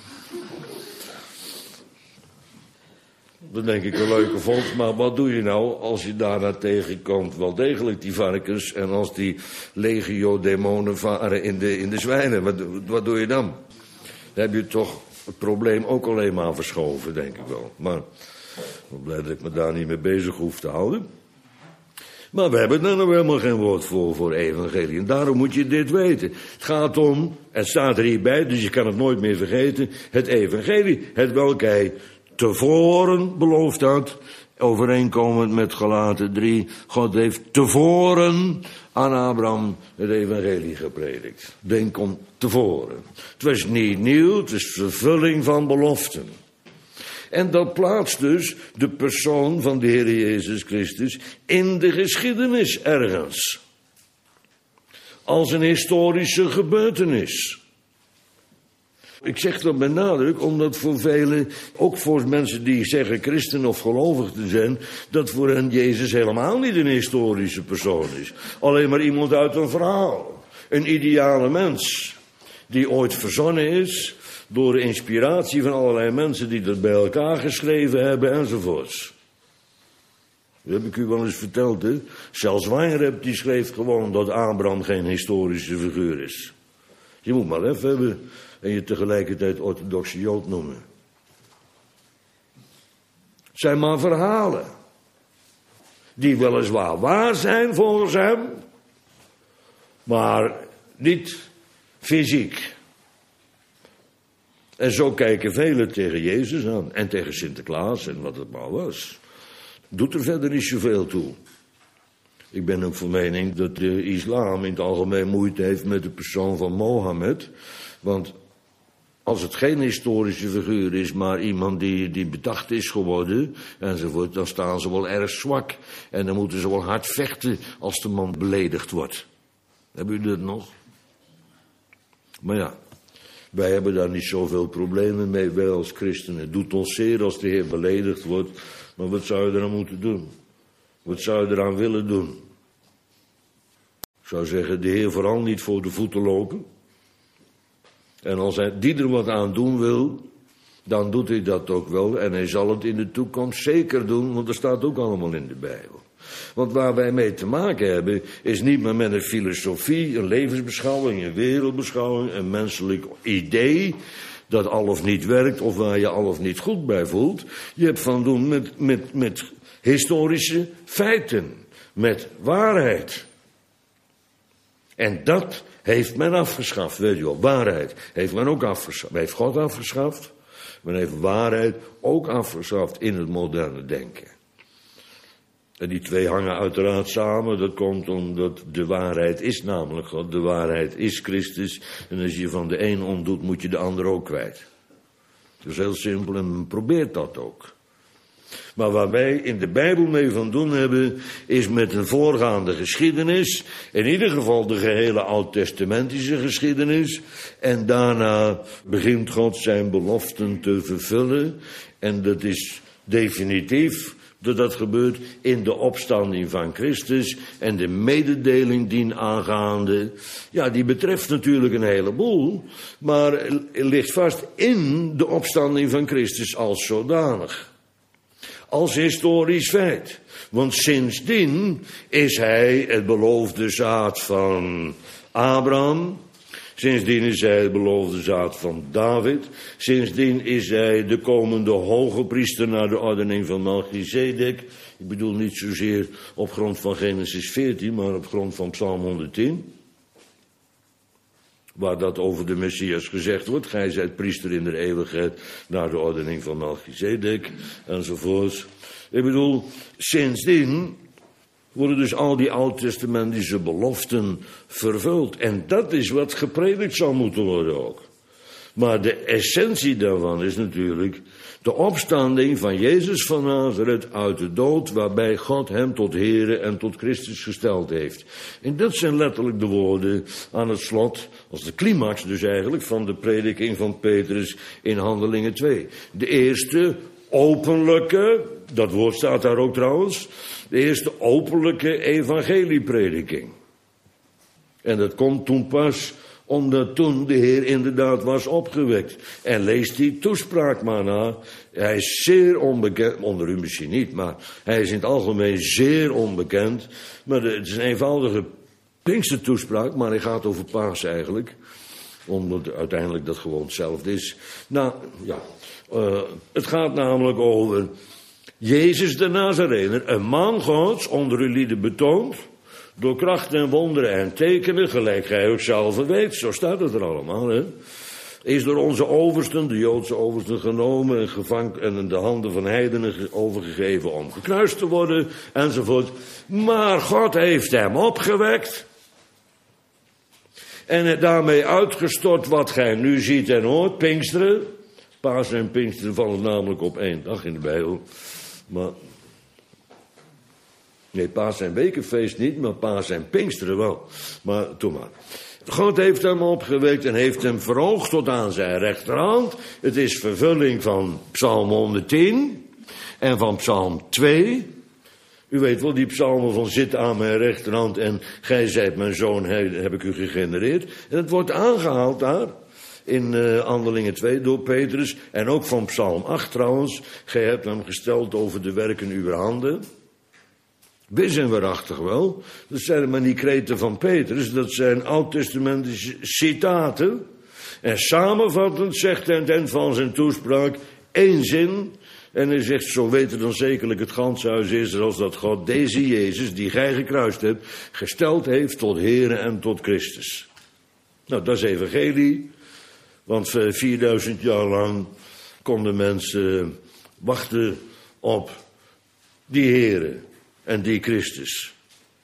Dan denk ik een leuke volk, maar wat doe je nou als je daarna tegenkomt? Wel degelijk die varkens en als die legio demonen varen in de, in de zwijnen, wat, wat doe je dan? Dan heb je toch het probleem ook alleen maar verschoven, denk ik wel. Maar ik ben blij dat ik me daar niet mee bezig hoef te houden. Maar we hebben er nog helemaal geen woord voor, voor evangelie. En daarom moet je dit weten. Het gaat om, het staat er hierbij, dus je kan het nooit meer vergeten, het evangelie, het welk hij tevoren beloofd had, overeenkomend met Galaten drie, God heeft tevoren aan Abraham het evangelie gepredikt. Denk om tevoren. Het was niet nieuw, het is vervulling van beloften. En dat plaatst dus de persoon van de Heer Jezus Christus in de geschiedenis ergens. Als een historische gebeurtenis. Ik zeg dat met nadruk, omdat voor velen, ook voor mensen die zeggen christen of gelovig te zijn, dat voor hen Jezus helemaal niet een historische persoon is. Alleen maar iemand uit een verhaal. Een ideale mens. die ooit verzonnen is door de inspiratie van allerlei mensen die dat bij elkaar geschreven hebben enzovoorts. Dat heb ik u wel eens verteld, hè. Zelfs Weinreb die schreef gewoon dat Abraham geen historische figuur is. Je moet maar even hebben en je tegelijkertijd orthodoxe Jood noemen. Het zijn maar verhalen. Die weliswaar waar zijn volgens hem, maar niet fysiek. En zo kijken velen tegen Jezus aan en tegen Sinterklaas en wat het maar was. Doet er verder niet zoveel toe. Ik ben ook van mening dat de islam in het algemeen moeite heeft met de persoon van Mohammed. Want als het geen historische figuur is, maar iemand die, die bedacht is geworden enzovoort, dan staan ze wel erg zwak. En dan moeten ze wel hard vechten als de man beledigd wordt. Hebben jullie dat nog? Maar ja, wij hebben daar niet zoveel problemen mee, wij als christenen. Het doet ons zeer als de Heer beledigd wordt. Maar wat zou je eraan moeten doen? Wat zou je eraan willen doen? Ik zou zeggen, de Heer vooral niet voor de voeten lopen. En als hij die er wat aan doen wil, dan doet hij dat ook wel. En hij zal het in de toekomst zeker doen, want dat staat ook allemaal in de Bijbel. Want waar wij mee te maken hebben, is niet meer met een filosofie, een levensbeschouwing, een wereldbeschouwing, een menselijk idee dat al of niet werkt of waar je al of niet goed bij voelt. Je hebt van doen met, met, met historische feiten, met waarheid. En dat heeft men afgeschaft, weet je wel. Waarheid heeft men ook afgeschaft. Heeft God afgeschaft. Men heeft waarheid ook afgeschaft in het moderne denken. En die twee hangen uiteraard samen. Dat komt omdat de waarheid is namelijk God. De waarheid is Christus. En als je van de een ontdoet, moet je de ander ook kwijt. Dat is heel simpel en men probeert dat ook. Maar waar wij in de Bijbel mee van doen hebben, is met een voorgaande geschiedenis. In ieder geval de gehele oud-testamentische geschiedenis. En daarna begint God zijn beloften te vervullen. En dat is definitief dat dat gebeurt in de opstanding van Christus. En de mededeling dien aangaande, ja, die betreft natuurlijk een heleboel. Maar ligt vast in de opstanding van Christus als zodanig. Als historisch feit. Want sindsdien is hij het beloofde zaad van Abraham. Sindsdien is hij het beloofde zaad van David. Sindsdien is hij de komende hoge priester naar de ordening van Melchizedek. Ik bedoel niet zozeer op grond van Genesis veertien, maar op grond van Psalm honderdtien. Waar dat over de Messias gezegd wordt. Gij zijt priester in de eeuwigheid naar de ordening van Melchizedek. Enzovoorts. Ik bedoel, sindsdien worden dus al die oud-testamentische beloften vervuld. En dat is wat gepredikt zal moeten worden ook. Maar de essentie daarvan is natuurlijk de opstanding van Jezus van Nazareth uit de dood, waarbij God hem tot Here en tot Christus gesteld heeft. En dat zijn letterlijk de woorden aan het slot, als de climax dus eigenlijk, van de prediking van Petrus in Handelingen twee. De eerste openlijke, dat woord staat daar ook trouwens, de eerste openlijke evangelieprediking. En dat komt toen pas omdat toen de Heer inderdaad was opgewekt. En lees die toespraak maar na. Hij is zeer onbekend, onder u misschien niet, maar hij is in het algemeen zeer onbekend. Maar het is een eenvoudige Pinkstertoespraak, maar hij gaat over Paas eigenlijk. Omdat uiteindelijk dat gewoon hetzelfde is. Nou, ja, uh, het gaat namelijk over Jezus de Nazarener, een man Gods, onder uw lieden betoond, door krachten en wonderen en tekenen, gelijk gij ook zelf weet, zo staat het er allemaal, hè, is door onze oversten, de Joodse oversten, genomen en gevangen en in de handen van heidenen overgegeven om gekruist te worden, enzovoort. Maar God heeft hem opgewekt en het daarmee uitgestort wat gij nu ziet en hoort, Pinksteren. Pasen en Pinksteren vallen namelijk op één dag in de Bijbel. Maar nee, Pasen en Wekenfeest niet, maar Pasen en Pinksteren wel. Maar toen maar. God heeft hem opgewekt en heeft hem verhoogd tot aan zijn rechterhand. Het is vervulling van Psalm honderdtien en van Psalm twee. U weet wel, die psalmen van zit aan mijn rechterhand en gij zijt mijn zoon, heb ik u gegenereerd. En het wordt aangehaald daar in uh, Handelingen twee door Petrus. En ook van psalm acht trouwens. Gij hebt hem gesteld over de werken uw handen. Wis en waarachtig wel. Dat zijn maar niet kreten van Petrus. Dat zijn oud-testamentische citaten. En samenvattend zegt hij aan het eind van zijn toespraak één zin. En hij zegt, zo weten dan zekerlijk het ganse huis Israëls dat God deze Jezus, die gij gekruist hebt, gesteld heeft tot Here en tot Christus. Nou, dat is evangelie. Want vierduizend jaar lang konden mensen wachten op die Here en die Christus.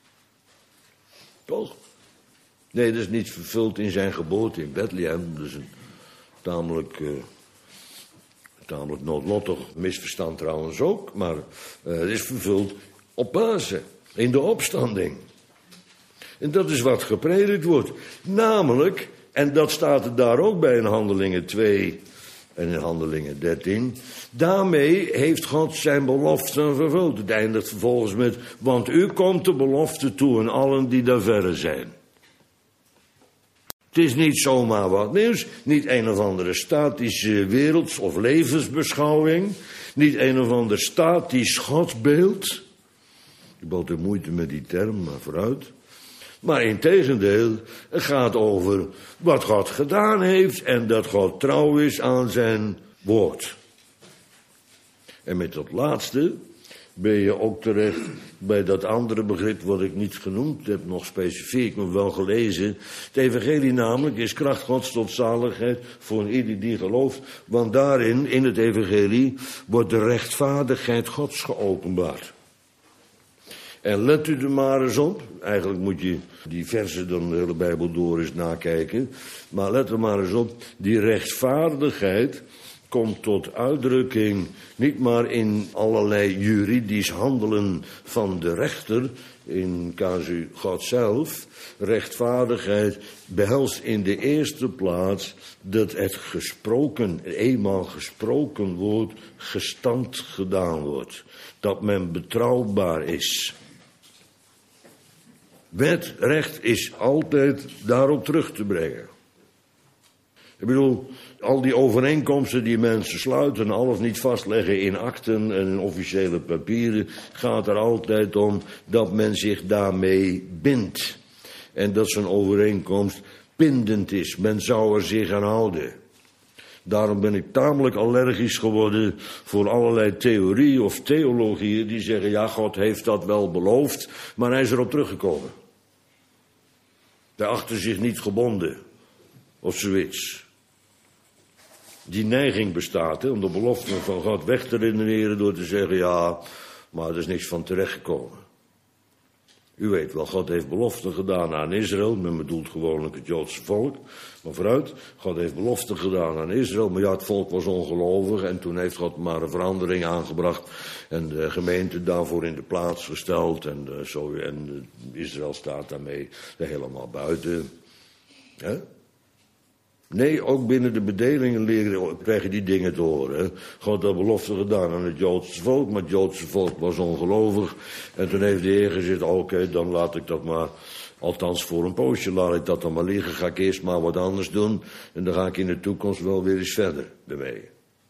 Toch? Nee, dat is niet vervuld in zijn geboorte in Bethlehem. Dat is een tamelijk... Uh, Tamelijk noodlottig misverstand trouwens ook, maar uh, het is vervuld op Pasen, in de opstanding. En dat is wat gepredikt wordt. Namelijk, en dat staat er daar ook bij in Handelingen twee en in Handelingen dertien... daarmee heeft God zijn beloften vervuld. Het eindigt vervolgens met, want u komt de belofte toe en allen die daar verre zijn. Het is niet zomaar wat nieuws, niet een of andere statische werelds- of levensbeschouwing, niet een of ander statisch godsbeeld. Ik heb altijd moeite met die term, maar vooruit. Maar integendeel, het gaat over wat God gedaan heeft en dat God trouw is aan zijn woord. En met dat laatste ben je ook terecht bij dat andere begrip wat ik niet genoemd heb, nog specifiek, maar wel gelezen. Het evangelie namelijk is kracht Gods tot zaligheid voor ieder die gelooft, want daarin, in het evangelie, wordt de rechtvaardigheid Gods geopenbaard. En let u er maar eens op, eigenlijk moet je die versen dan de hele Bijbel door eens nakijken, maar let er maar eens op, die rechtvaardigheid komt tot uitdrukking niet maar in allerlei juridisch handelen van de rechter, in casu God zelf. Rechtvaardigheid behelst in de eerste plaats dat het gesproken, eenmaal gesproken woord, gestand gedaan wordt. Dat men betrouwbaar is. Wet, recht is altijd daarop terug te brengen. Ik bedoel, al die overeenkomsten die mensen sluiten, alles niet vastleggen in akten en in officiële papieren, gaat er altijd om dat men zich daarmee bindt. En dat zo'n overeenkomst bindend is. Men zou er zich aan houden. Daarom ben ik tamelijk allergisch geworden voor allerlei theorieën of theologieën die zeggen, ja, God heeft dat wel beloofd, maar hij is erop teruggekomen. Hij achter zich niet gebonden of zoiets. Die neiging bestaat, hè, om de beloften van God weg te redeneren door te zeggen, ja, maar er is niks van terechtgekomen. U weet wel, God heeft beloften gedaan aan Israël, men bedoelt gewoonlijk het Joodse volk, maar vooruit, God heeft beloften gedaan aan Israël, maar ja, het volk was ongelovig en toen heeft God maar een verandering aangebracht en de gemeente daarvoor in de plaats gesteld en, uh, zo, en uh, Israël staat daarmee helemaal buiten. Hè? Nee, ook binnen de bedelingen leren, krijg je die dingen te horen. God had belofte gedaan aan het Joodse volk, maar het Joodse volk was ongelovig. En toen heeft de Heer gezegd, oké, okay, dan laat ik dat maar, althans voor een poosje, laat ik dat dan maar liggen. Ga ik eerst maar wat anders doen en dan ga ik in de toekomst wel weer eens verder ermee.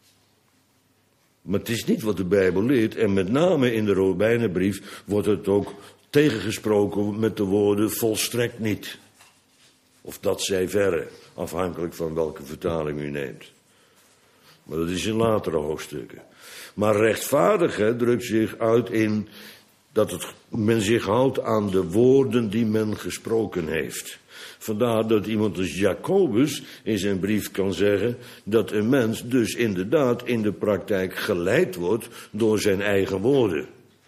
Maar het is niet wat de Bijbel leert en met name in de Romeinen-brief wordt het ook tegengesproken met de woorden volstrekt niet. Of dat zij verre, afhankelijk van welke vertaling u neemt. Maar dat is in latere hoofdstukken. Maar rechtvaardigheid drukt zich uit in dat het, men zich houdt aan de woorden die men gesproken heeft. Vandaar dat iemand als Jacobus in zijn brief kan zeggen dat een mens dus inderdaad in de praktijk geleid wordt door zijn eigen woorden.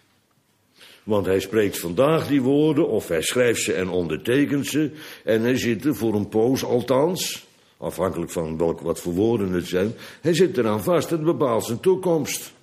Want hij spreekt vandaag die woorden, of hij schrijft ze en ondertekent ze, en hij zit er voor een poos althans, afhankelijk van welk, wat voor woorden het zijn, hij zit eraan vast en bepaalt zijn toekomst.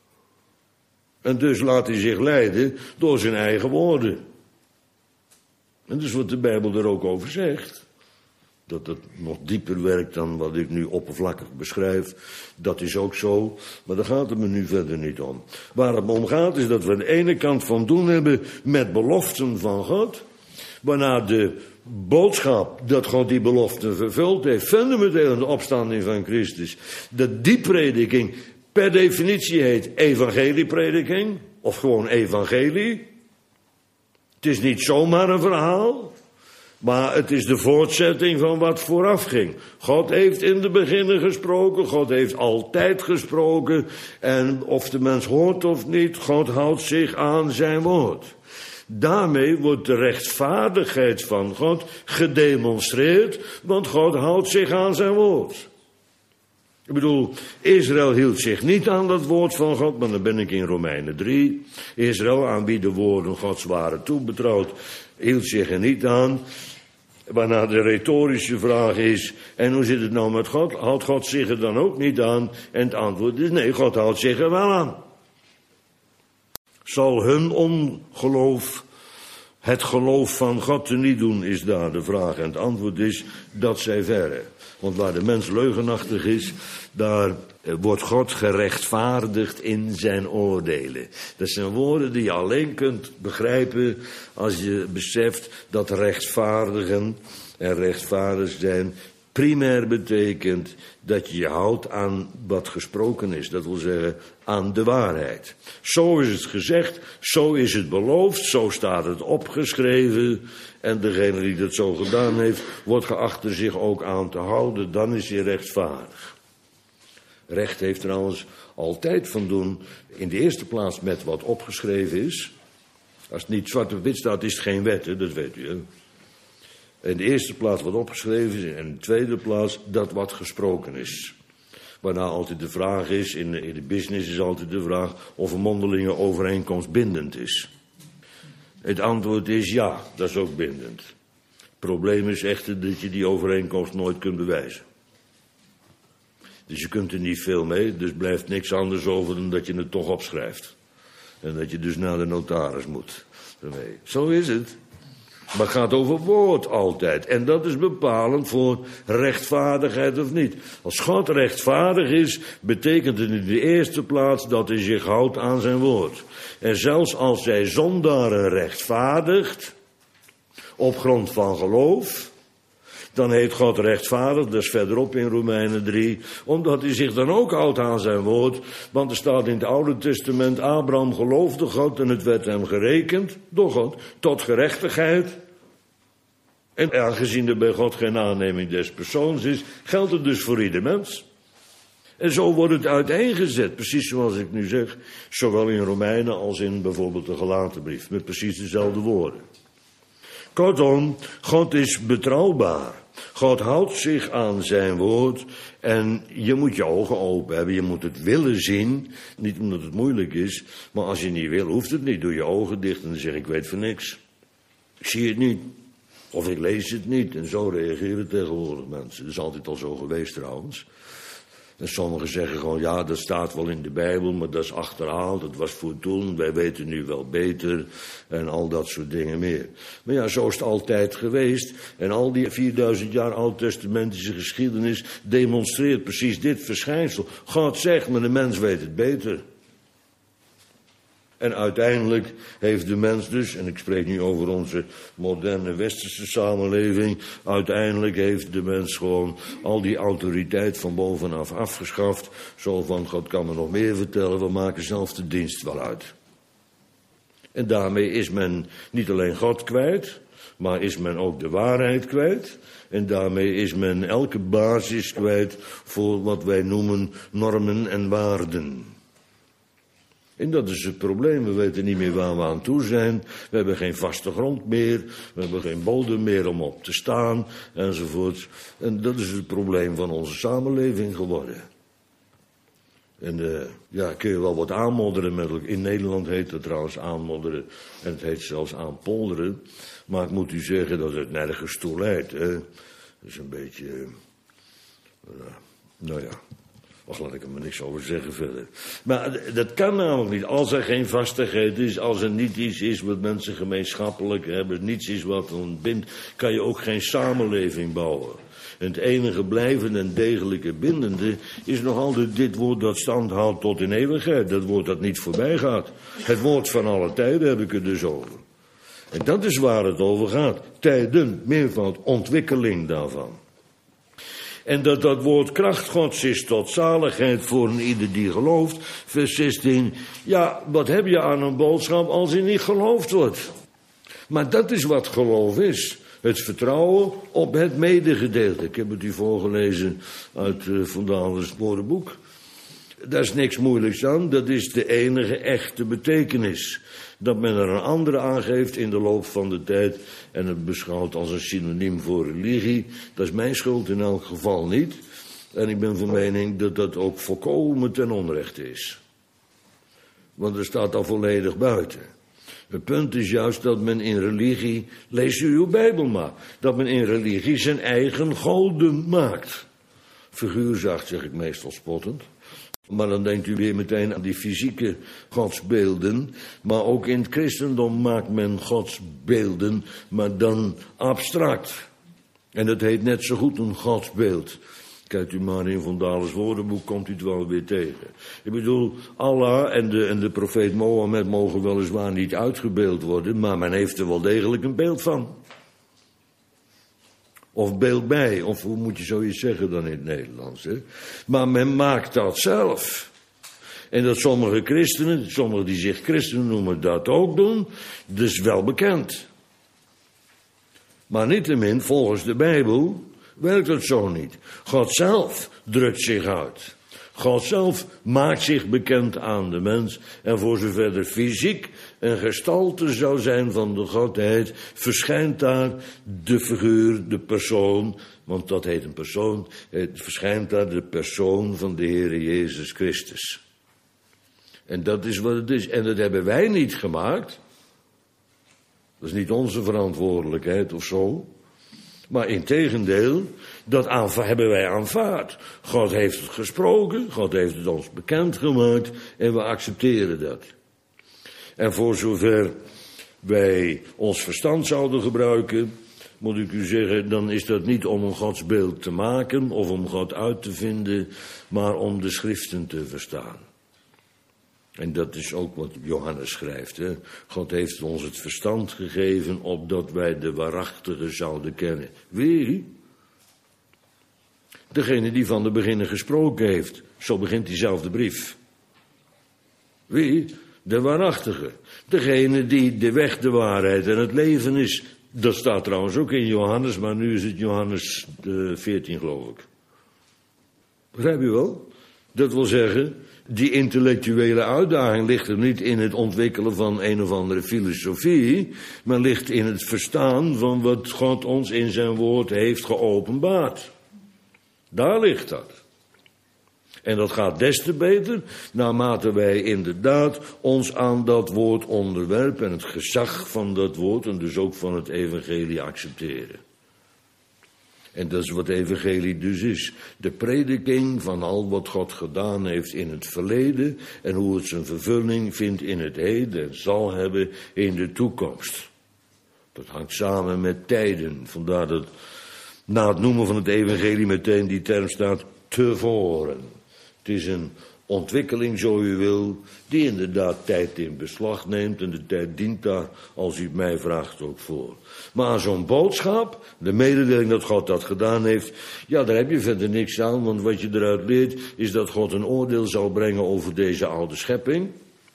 En dus laat hij zich leiden door zijn eigen woorden. En dat is wat de Bijbel er ook over zegt. Dat het nog dieper werkt dan wat ik nu oppervlakkig beschrijf. Dat is ook zo, maar daar gaat het me nu verder niet om. Waar het me om gaat is dat we aan de ene kant van doen hebben met beloften van God. Waarna de boodschap dat God die beloften vervuld heeft, fundamenteel in de opstanding van Christus, dat die prediking per definitie heet evangelieprediking, of gewoon evangelie. Het is niet zomaar een verhaal, maar het is de voortzetting van wat vooraf ging. God heeft in de beginnen gesproken, God heeft altijd gesproken, en of de mens hoort of niet, God houdt zich aan zijn woord. Daarmee wordt de rechtvaardigheid van God gedemonstreerd, want God houdt zich aan zijn woord. Ik bedoel, Israël hield zich niet aan dat woord van God, maar dan ben ik in Romeinen drie. Israël, aan wie de woorden Gods waren toebetrouwd, hield zich er niet aan. Waarna de retorische vraag is, en hoe zit het nou met God? Houdt God zich er dan ook niet aan? En het antwoord is nee, God houdt zich er wel aan. Zal hun ongeloof het geloof van God teniet doen, is daar de vraag. En het antwoord is, dat zij verre. Want waar de mens leugenachtig is, daar wordt God gerechtvaardigd in zijn oordelen. Dat zijn woorden die je alleen kunt begrijpen als je beseft dat rechtvaardigen en rechtvaardig zijn primair betekent dat je je houdt aan wat gesproken is. Dat wil zeggen, aan de waarheid. Zo is het gezegd, zo is het beloofd, zo staat het opgeschreven. En degene die dat zo gedaan heeft, wordt geacht er zich ook aan te houden. Dan is hij rechtvaardig. Recht heeft trouwens altijd van doen, in de eerste plaats met wat opgeschreven is. Als het niet zwart op wit staat, is het geen wet, hè? Dat weet u, hè? In de eerste plaats wat opgeschreven is, en in de tweede plaats dat wat gesproken is. Waarna altijd de vraag is, in de, in de business is altijd de vraag of een mondelinge overeenkomst bindend is. Het antwoord is ja, dat is ook bindend. Het probleem is echter dat je die overeenkomst nooit kunt bewijzen. Dus je kunt er niet veel mee, dus blijft niks anders over dan dat je het toch opschrijft. En dat je dus naar de notaris moet. Zo is het. Maar het gaat over woord altijd. En dat is bepalend voor rechtvaardigheid of niet. Als God rechtvaardig is, betekent het in de eerste plaats dat hij zich houdt aan zijn woord. En zelfs als zij zondaren rechtvaardigt, op grond van geloof, dan heet God rechtvaardig, dat is verderop in Romeinen drie, omdat hij zich dan ook houdt aan zijn woord. Want er staat in het Oude Testament, Abraham geloofde God en het werd hem gerekend, door God, tot gerechtigheid. En aangezien er bij God geen aanneming des persoons is, geldt het dus voor ieder mens. En zo wordt het uiteengezet, precies zoals ik nu zeg, zowel in Romeinen als in bijvoorbeeld de Galatenbrief, met precies dezelfde woorden. Kortom, God is betrouwbaar. God houdt zich aan zijn woord en je moet je ogen open hebben. Je moet het willen zien, niet omdat het moeilijk is, maar als je niet wil, hoeft het niet. Doe je ogen dicht en dan zeg ik weet van niks. Ik zie het niet. Of ik lees het niet. En zo reageren tegenwoordig mensen. Dat is altijd al zo geweest trouwens. En sommigen zeggen gewoon, ja, dat staat wel in de Bijbel, maar dat is achterhaald, dat was voor toen, wij weten nu wel beter, en al dat soort dingen meer. Maar ja, zo is het altijd geweest, en al die vierduizend jaar oud-testamentische geschiedenis demonstreert precies dit verschijnsel. God zegt, maar de mens weet het beter. En uiteindelijk heeft de mens dus, en ik spreek nu over onze moderne westerse samenleving, uiteindelijk heeft de mens gewoon al die autoriteit van bovenaf afgeschaft. Zo van, God kan me nog meer vertellen, we maken zelf de dienst wel uit. En daarmee is men niet alleen God kwijt, maar is men ook de waarheid kwijt. En daarmee is men elke basis kwijt voor wat wij noemen normen en waarden. En dat is het probleem, we weten niet meer waar we aan toe zijn. We hebben geen vaste grond meer, we hebben geen bodem meer om op te staan, enzovoort. En dat is het probleem van onze samenleving geworden. En uh, ja, kun je wel wat aanmodderen met elkaar. In Nederland heet het trouwens aanmodderen en het heet zelfs aanpolderen. Maar ik moet u zeggen dat het nergens toe leidt. Hè? Dat is een beetje, uh, nou ja... Och, laat ik er maar niks over zeggen verder. Maar dat kan namelijk niet. Als er geen vastigheid is, als er niet iets is wat mensen gemeenschappelijk hebben, niets is wat ons bindt, kan je ook geen samenleving bouwen. En het enige blijvende en degelijke bindende is nog altijd dit woord dat stand houdt tot in eeuwigheid. Dat woord dat niet voorbij gaat. Het woord van alle tijden heb ik het dus over. En dat is waar het over gaat. Tijden, meervoud, ontwikkeling daarvan. En dat dat woord kracht Gods is tot zaligheid voor een ieder die gelooft. Vers zestien, ja, wat heb je aan een boodschap als hij niet geloofd wordt? Maar dat is wat geloof is. Het vertrouwen op het medegedeelte. Ik heb het u voorgelezen uit uh, Van Dalen's woordenboek. Daar is niks moeilijks aan. Dat is de enige echte betekenis. Dat men er een andere aangeeft in de loop van de tijd en het beschouwt als een synoniem voor religie. Dat is mijn schuld in elk geval niet. En ik ben van mening dat dat ook volkomen ten onrechte is. Want er staat al volledig buiten. Het punt is juist dat men in religie, lees u uw Bijbel maar, dat men in religie zijn eigen goden maakt. Figuurzacht zeg ik meestal spottend. Maar dan denkt u weer meteen aan die fysieke godsbeelden. Maar ook in het christendom maakt men godsbeelden, maar dan abstract. En dat heet net zo goed een godsbeeld. Kijkt u maar in Van Dalen's woordenboek, komt u het wel weer tegen. Ik bedoel, Allah en de, en de profeet Mohammed mogen weliswaar niet uitgebeeld worden, maar men heeft er wel degelijk een beeld van. Of beeld bij, of hoe moet je zoiets zeggen dan in het Nederlands, hè? Maar men maakt dat zelf. En dat sommige christenen, sommigen die zich christenen noemen, dat ook doen, dat is wel bekend. Maar niettemin, volgens de Bijbel, werkt het zo niet. God zelf drukt zich uit. God zelf maakt zich bekend aan de mens. En voor zover er fysiek een gestalte zou zijn van de Godheid, verschijnt daar de figuur, de persoon, want dat heet een persoon, het verschijnt daar de persoon van de Heere Jezus Christus. En dat is wat het is. En dat hebben wij niet gemaakt. Dat is niet onze verantwoordelijkheid of zo. Maar integendeel, dat aanva- hebben wij aanvaard. God heeft het gesproken, God heeft het ons bekendgemaakt en we accepteren dat. En voor zover wij ons verstand zouden gebruiken, moet ik u zeggen, dan is dat niet om een godsbeeld te maken of om God uit te vinden, maar om de schriften te verstaan. En dat is ook wat Johannes schrijft. Hè? God heeft ons het verstand gegeven, opdat wij de waarachtige zouden kennen. Wie? Degene die van de beginnen gesproken heeft. Zo begint diezelfde brief. Wie? De waarachtige. Degene die de weg, de waarheid en het leven is. Dat staat trouwens ook in Johannes, maar nu is het Johannes veertien, geloof ik. Begrijp je wel? Dat wil zeggen, die intellectuele uitdaging ligt er niet in het ontwikkelen van een of andere filosofie, maar ligt in het verstaan van wat God ons in zijn woord heeft geopenbaard. Daar ligt dat. En dat gaat des te beter, naarmate wij inderdaad ons aan dat woord onderwerpen en het gezag van dat woord en dus ook van het evangelie accepteren. En dat is wat evangelie dus is. De prediking van al wat God gedaan heeft in het verleden en hoe het zijn vervulling vindt in het heden en zal hebben in de toekomst. Dat hangt samen met tijden. Vandaar dat na het noemen van het evangelie meteen die term staat tevoren. Het is een ontwikkeling, zo u wil, die inderdaad tijd in beslag neemt en de tijd dient daar, als u het mij vraagt, ook voor. Maar aan zo'n boodschap, de mededeling dat God dat gedaan heeft, ja, daar heb je verder niks aan, want wat je eruit leert is dat God een oordeel zal brengen over deze oude schepping.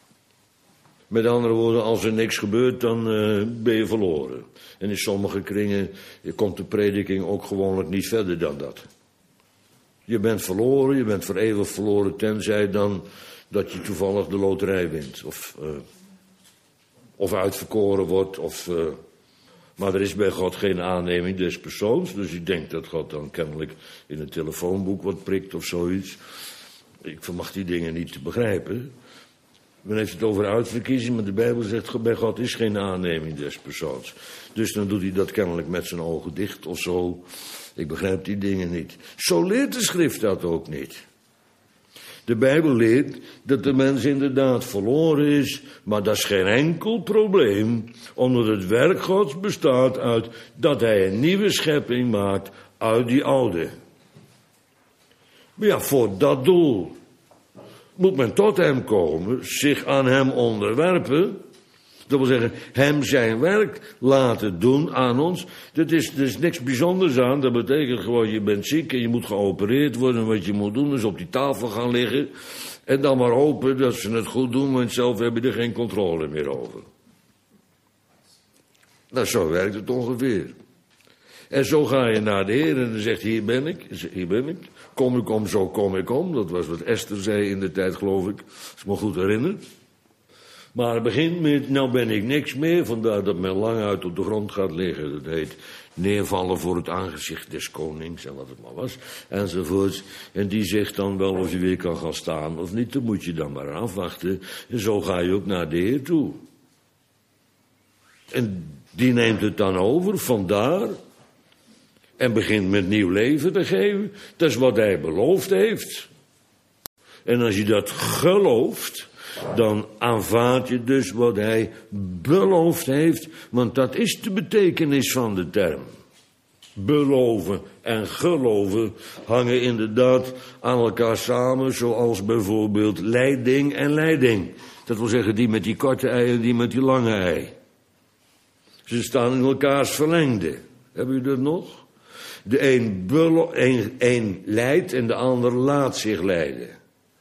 Met andere woorden, als er niks gebeurt, dan uh, ben je verloren. En in sommige kringen komt de prediking ook gewoonlijk niet verder dan dat. Je bent verloren, je bent voor eeuwig verloren, tenzij dan dat je toevallig de loterij wint. Of, uh, of uitverkoren wordt. Of, uh, maar er is bij God geen aanneming des persoons. Dus ik denk dat God dan kennelijk in een telefoonboek wat prikt of zoiets. Ik vermag die dingen niet te begrijpen. Men heeft het over uitverkiezing, maar de Bijbel zegt bij God is geen aanneming des persoons. Dus dan doet hij dat kennelijk met zijn ogen dicht of zo. Ik begrijp die dingen niet. Zo leert de schrift dat ook niet. De Bijbel leert dat de mens inderdaad verloren is, maar dat is geen enkel probleem, omdat het werk Gods bestaat uit dat hij een nieuwe schepping maakt uit die oude. Maar ja, voor dat doel moet men tot hem komen, zich aan hem onderwerpen. Dat wil zeggen, hem zijn werk laten doen aan ons. Dat is, er is niks bijzonders aan. Dat betekent gewoon, je bent ziek en je moet geopereerd worden. En wat je moet doen is op die tafel gaan liggen. En dan maar hopen dat ze het goed doen, want zelf heb je er geen controle meer over. Nou, zo werkt het ongeveer. En zo ga je naar de Heer en dan zegt, hier ben ik, hier ben ik. Kom ik om, zo kom ik om. Dat was wat Esther zei in de tijd, geloof ik. Als ik me goed herinner. Maar het begint met, nou ben ik niks meer, vandaar dat men lang uit op de grond gaat liggen. Dat heet neervallen voor het aangezicht des konings en wat het maar was, enzovoorts. En die zegt dan wel of je weer kan gaan staan of niet, dan moet je dan maar afwachten. En zo ga je ook naar de Heer toe. En die neemt het dan over, vandaar, en begint met nieuw leven te geven. Dat is wat hij beloofd heeft. En als je dat gelooft, dan aanvaard je dus wat hij beloofd heeft, want dat is de betekenis van de term. Beloven en geloven hangen inderdaad aan elkaar samen, zoals bijvoorbeeld leiding en leiding. Dat wil zeggen, die met die korte ei en die met die lange ei. Ze staan in elkaars verlengde. Hebben u dat nog? De een, belo- een, een leidt en de ander laat zich leiden.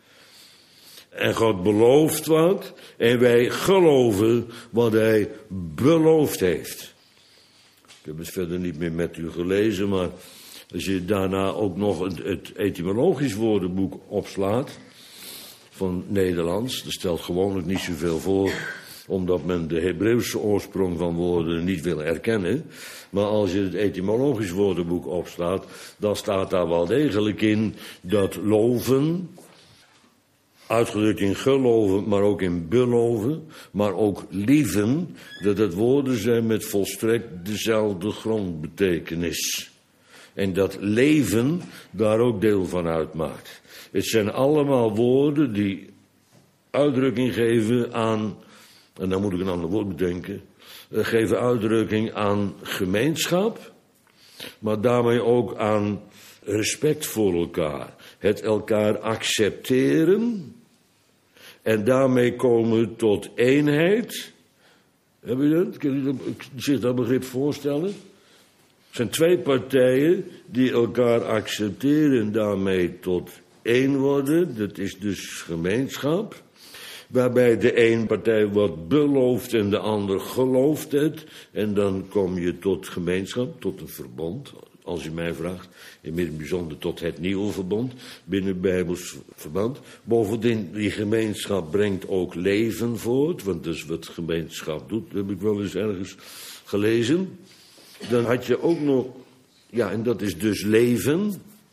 En God belooft wat en wij geloven wat hij beloofd heeft. Ik heb het verder niet meer met u gelezen, maar als je daarna ook nog het, het etymologisch woordenboek opslaat van Nederlands, dat stelt gewoonlijk niet zoveel voor, omdat men de Hebreeuwse oorsprong van woorden niet wil erkennen. Maar als je het etymologisch woordenboek opslaat, dan staat daar wel degelijk in dat loven, uitgedrukt in geloven, maar ook in beloven, maar ook lieven, dat het woorden zijn met volstrekt dezelfde grondbetekenis. En dat leven daar ook deel van uitmaakt. Het zijn allemaal woorden die uitdrukking geven aan, en dan moet ik een ander woord bedenken, geven uitdrukking aan gemeenschap, maar daarmee ook aan respect voor elkaar. Het elkaar accepteren en daarmee komen tot eenheid. Heb je dat? Kun je dat, zich dat begrip voorstellen? Het zijn twee partijen die elkaar accepteren en daarmee tot één worden. Dat is dus gemeenschap. Waarbij de een partij wat belooft en de ander gelooft het. En dan kom je tot gemeenschap, tot een verbond, als u mij vraagt. In het bijzonder tot het nieuwe verbond, binnen Bijbels verband. Bovendien, die gemeenschap brengt ook leven voort. Want dat is wat gemeenschap doet, dat heb ik wel eens ergens gelezen. Dan had je ook nog, ja, en dat is dus leven.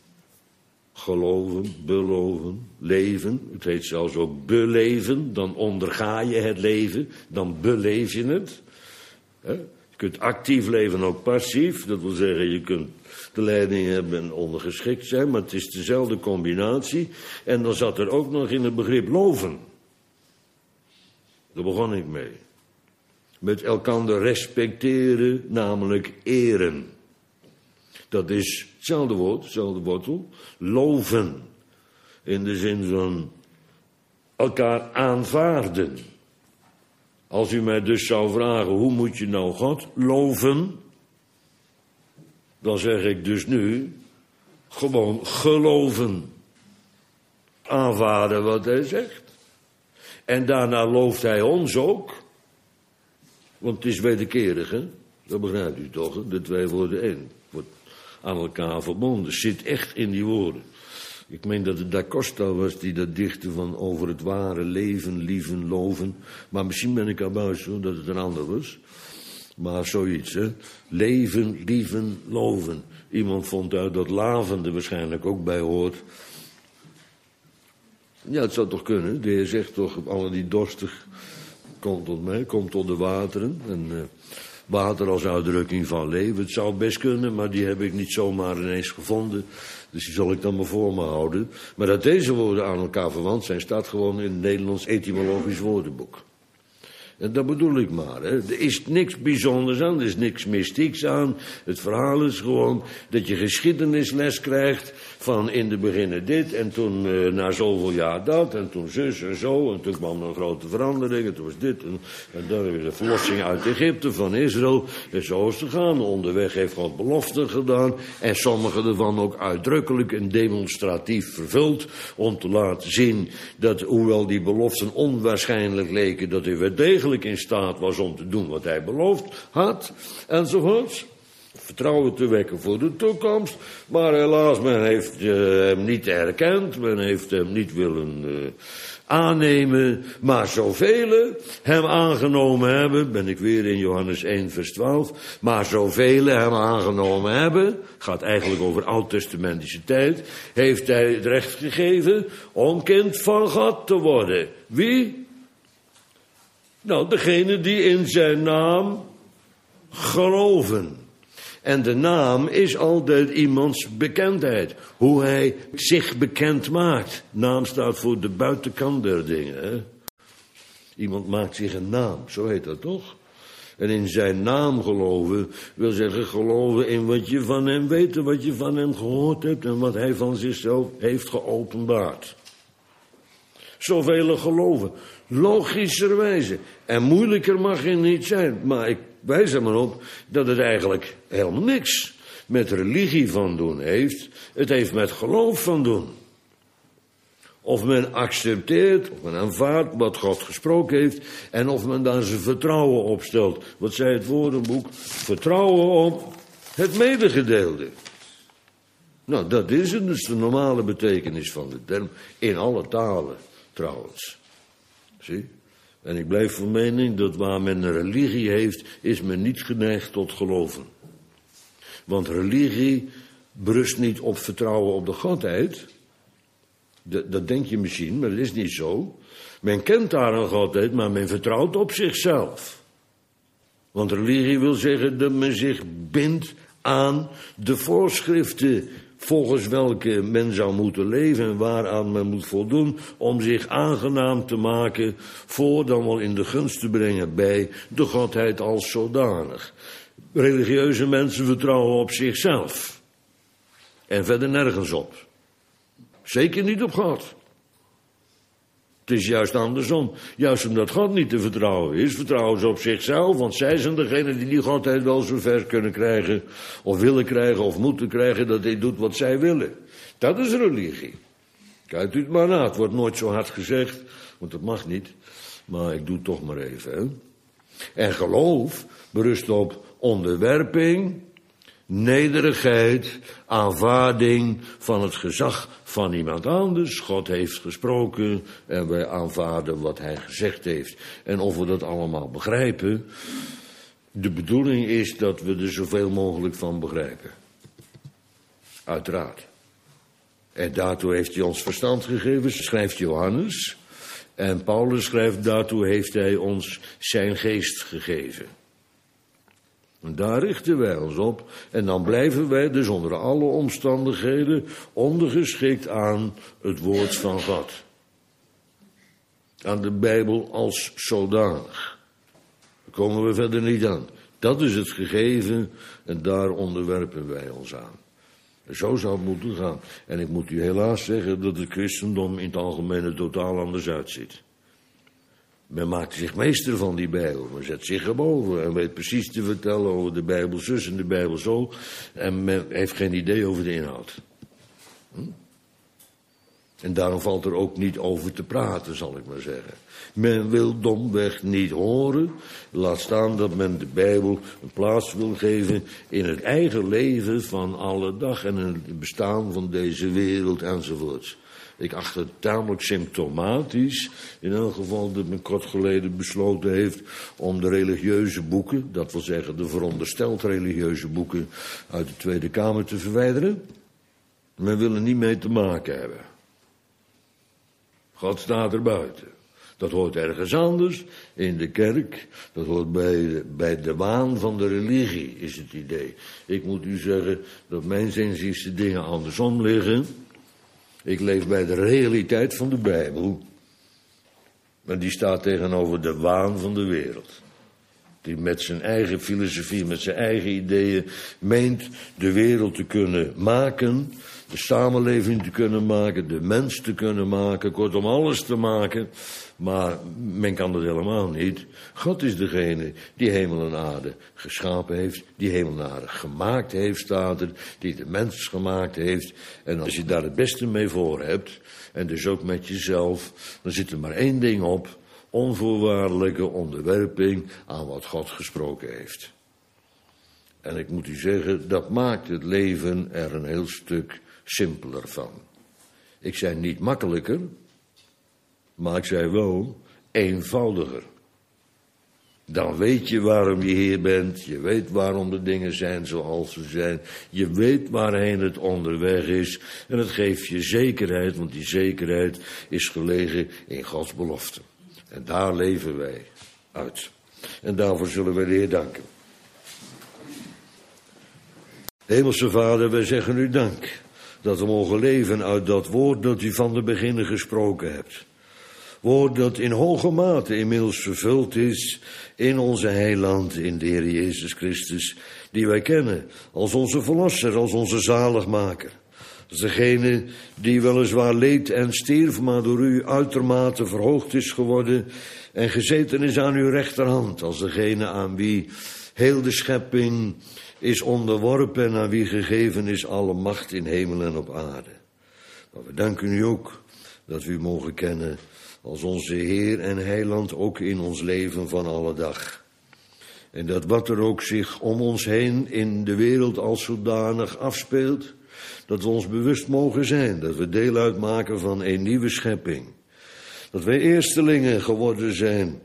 Geloven, beloven, leven. Het heet zelfs ook beleven. Dan onderga je het leven. Dan beleef je het. Je kunt actief leven, ook passief. Dat wil zeggen, je kunt de leiding hebben en ondergeschikt zijn. Maar het is dezelfde combinatie. En dan zat er ook nog in het begrip loven. Daar begon ik mee. Met elkander respecteren, namelijk eren. Dat is hetzelfde woord, hetzelfde wortel. Loven. In de zin van elkaar aanvaarden. Als u mij dus zou vragen, hoe moet je nou God loven? Dan zeg ik dus nu, gewoon geloven. Aanvaarden wat hij zegt. En daarna looft hij ons ook. Want het is wederkerig, hè? Dat begrijpt u toch, hè? De twee worden één. Wordt aan elkaar verbonden. Zit echt in die woorden. Ik meen dat het Da Costa was die dat dichtte van over het ware leven, lieven, loven. Maar misschien ben ik aan buis, hoor, dat het een ander was. Maar zoiets, hè. Leven, lieven, loven. Iemand vond uit dat lavende waarschijnlijk ook bij hoort. Ja, het zou toch kunnen. De Heer zegt toch, alle die dorstig, komt tot mij, komt tot de wateren. En uh, Water als uitdrukking van leven. Het zou best kunnen, maar die heb ik niet zomaar ineens gevonden. Dus die zal ik dan maar voor me houden. Maar dat deze woorden aan elkaar verwant zijn, staat gewoon in het Nederlands etymologisch woordenboek. En dat bedoel ik maar. Hè. Er is niks bijzonders aan, er is niks mystieks aan. Het verhaal is gewoon dat je geschiedenisles krijgt van in de beginnen dit en toen uh, na zoveel jaar dat en toen zus en zo en toen kwam er een grote verandering en toen was dit en, en dan weer de verlossing uit Egypte van Israël. En zo is het gegaan. Onderweg heeft God beloften gedaan en sommige ervan ook uitdrukkelijk en demonstratief vervuld om te laten zien dat hoewel die beloften onwaarschijnlijk leken, dat hij wel degelijk in staat was om te doen wat hij beloofd had, enzovoorts. Vertrouwen te wekken voor de toekomst, maar helaas, men heeft uh, hem niet erkend, men heeft hem niet willen uh, aannemen, maar zoveel hem aangenomen hebben, ben ik weer in Johannes één vers twaalf, maar zoveel hem aangenomen hebben, gaat eigenlijk over oud-testamentische tijd, heeft hij het recht gegeven om kind van God te worden. Wie? Nou, degene die in zijn naam geloven. En de naam is altijd iemands bekendheid. Hoe hij zich bekend maakt. Naam staat voor de buitenkant der dingen. Hè? Iemand maakt zich een naam, zo heet dat toch? En in zijn naam geloven wil zeggen geloven in wat je van hem weet, en wat je van hem gehoord hebt en wat hij van zichzelf heeft geopenbaard. Zoveel geloven. Logischerwijze. En moeilijker mag het niet zijn. Maar ik wijs er maar op dat het eigenlijk helemaal niks met religie van doen heeft. Het heeft met geloof van doen. Of men accepteert, of men aanvaardt wat God gesproken heeft. En of men daar zijn vertrouwen op stelt. Wat zei het woordenboek? Vertrouwen op het medegedeelde. Nou, dat is het. Dus de normale betekenis van de term. In alle talen, trouwens. Zie? En ik blijf van mening dat waar men een religie heeft, is men niet geneigd tot geloven. Want religie berust niet op vertrouwen op de Godheid. Dat, dat denk je misschien, maar dat is niet zo. Men kent daar een Godheid, maar men vertrouwt op zichzelf. Want religie wil zeggen dat men zich bindt aan de voorschriften volgens welke men zou moeten leven en waaraan men moet voldoen om zich aangenaam te maken voor dan wel in de gunst te brengen bij de Godheid als zodanig. Religieuze mensen vertrouwen op zichzelf en verder nergens op. Zeker niet op God. Het is juist andersom. Juist omdat God niet te vertrouwen is, vertrouwen ze op zichzelf, want zij zijn degene die die Godheid wel zo ver kunnen krijgen, of willen krijgen, of moeten krijgen, dat hij doet wat zij willen. Dat is religie. Kijk u het maar na, het wordt nooit zo hard gezegd, want dat mag niet, maar ik doe het toch maar even. Hè? En geloof berust op onderwerping, nederigheid, aanvaarding van het gezag van iemand anders. God heeft gesproken en wij aanvaarden wat hij gezegd heeft. En of we dat allemaal begrijpen, de bedoeling is dat we er zoveel mogelijk van begrijpen. Uiteraard. En daartoe heeft hij ons verstand gegeven, schrijft Johannes. En Paulus schrijft, daartoe heeft hij ons zijn geest gegeven. En daar richten wij ons op. En dan blijven wij dus onder alle omstandigheden ondergeschikt aan het woord van God. Aan de Bijbel als zodanig. Daar komen we verder niet aan. Dat is het gegeven en daar onderwerpen wij ons aan. Zo zou het moeten gaan. En ik moet u helaas zeggen dat het christendom in het algemeen er totaal anders uitziet. Men maakt zich meester van die Bijbel. Men zet zich erboven en weet precies te vertellen over de Bijbel zus en de Bijbel zo. En men heeft geen idee over de inhoud. Hm? En daarom valt er ook niet over te praten, zal ik maar zeggen. Men wil domweg niet horen. Laat staan dat men de Bijbel een plaats wil geven in het eigen leven van alle dag. En in het bestaan van deze wereld enzovoorts. Ik acht het tamelijk symptomatisch, in elk geval dat men kort geleden besloten heeft om de religieuze boeken, dat wil zeggen de verondersteld religieuze boeken, uit de Tweede Kamer te verwijderen. Men wil er niet mee te maken hebben. God staat er buiten. Dat hoort ergens anders, in de kerk. Dat hoort bij, bij de waan van de religie, is het idee. Ik moet u zeggen dat mijn inziens de dingen andersom liggen. Ik leef bij de realiteit van de Bijbel. Maar die staat tegenover de waan van de wereld. Die met zijn eigen filosofie, met zijn eigen ideeën meent de wereld te kunnen maken, de samenleving te kunnen maken, de mens te kunnen maken, kortom alles te maken. Maar men kan dat helemaal niet. God is degene die hemel en aarde geschapen heeft, die hemel en aarde gemaakt heeft, staat er, die de mens gemaakt heeft. En als je daar het beste mee voor hebt, en dus ook met jezelf, dan zit er maar één ding op: onvoorwaardelijke onderwerping aan wat God gesproken heeft. En ik moet u zeggen, dat maakt het leven er een heel stuk simpeler van. Ik zei niet makkelijker, maar ik zei wel eenvoudiger. Dan weet je waarom je hier bent, je weet waarom de dingen zijn zoals ze zijn, je weet waarheen het onderweg is en het geeft je zekerheid, want die zekerheid is gelegen in Gods belofte. En daar leven wij uit. En daarvoor zullen wij de Heer danken. Hemelse Vader, wij zeggen u dank dat we mogen leven uit dat woord dat u van de beginnen gesproken hebt. Woord dat in hoge mate inmiddels vervuld is in onze heiland, in de Heer Jezus Christus, die wij kennen als onze verlosser, als onze zaligmaker. Als degene die weliswaar leed en stierf, maar door u uitermate verhoogd is geworden en gezeten is aan uw rechterhand. Als degene aan wie heel de schepping is onderworpen en aan wie gegeven is alle macht in hemel en op aarde. Maar we danken u ook dat we u mogen kennen als onze Heer en Heiland, ook in ons leven van alle dag. En dat wat er ook zich om ons heen in de wereld als zodanig afspeelt, dat we ons bewust mogen zijn, dat we deel uitmaken van een nieuwe schepping. Dat wij eerstelingen geworden zijn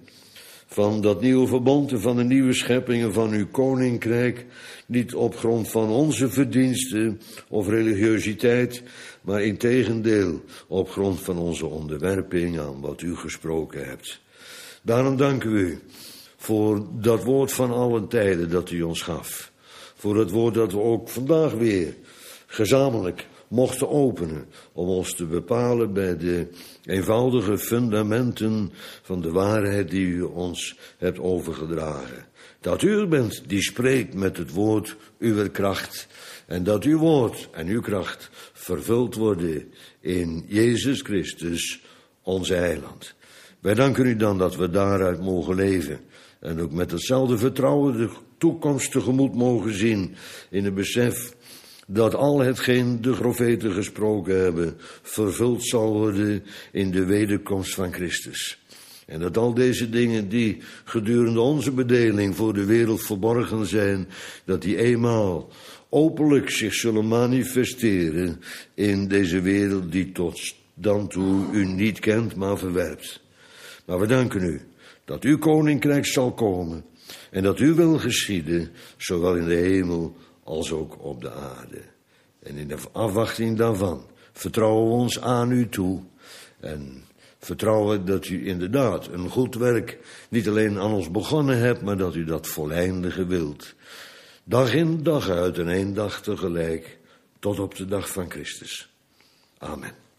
van dat nieuwe verbond en van de nieuwe scheppingen van uw koninkrijk, niet op grond van onze verdiensten of religiositeit, maar integendeel op grond van onze onderwerping aan wat u gesproken hebt. Daarom danken we u voor dat woord van alle tijden dat u ons gaf. Voor het woord dat we ook vandaag weer gezamenlijk mochten openen om ons te bepalen bij de eenvoudige fundamenten van de waarheid die u ons hebt overgedragen. Dat u er bent die spreekt met het woord uw kracht en dat uw woord en uw kracht vervuld worden in Jezus Christus, onze heiland. Wij danken u dan dat we daaruit mogen leven en ook met hetzelfde vertrouwen de toekomst tegemoet mogen zien in het besef dat al hetgeen de profeten gesproken hebben vervuld zal worden in de wederkomst van Christus. En dat al deze dingen die gedurende onze bedeling voor de wereld verborgen zijn, dat die eenmaal openlijk zich zullen manifesteren in deze wereld die tot dan toe u niet kent, maar verwerpt. Maar we danken u dat uw koninkrijk zal komen en dat uw wil geschieden, zowel in de hemel als ook op de aarde. En in de afwachting daarvan vertrouwen we ons aan u toe en vertrouwen dat u inderdaad een goed werk niet alleen aan ons begonnen hebt, maar dat u dat voleindigen wilt. Dag in, dag uit en één dag tegelijk, tot op de dag van Christus. Amen.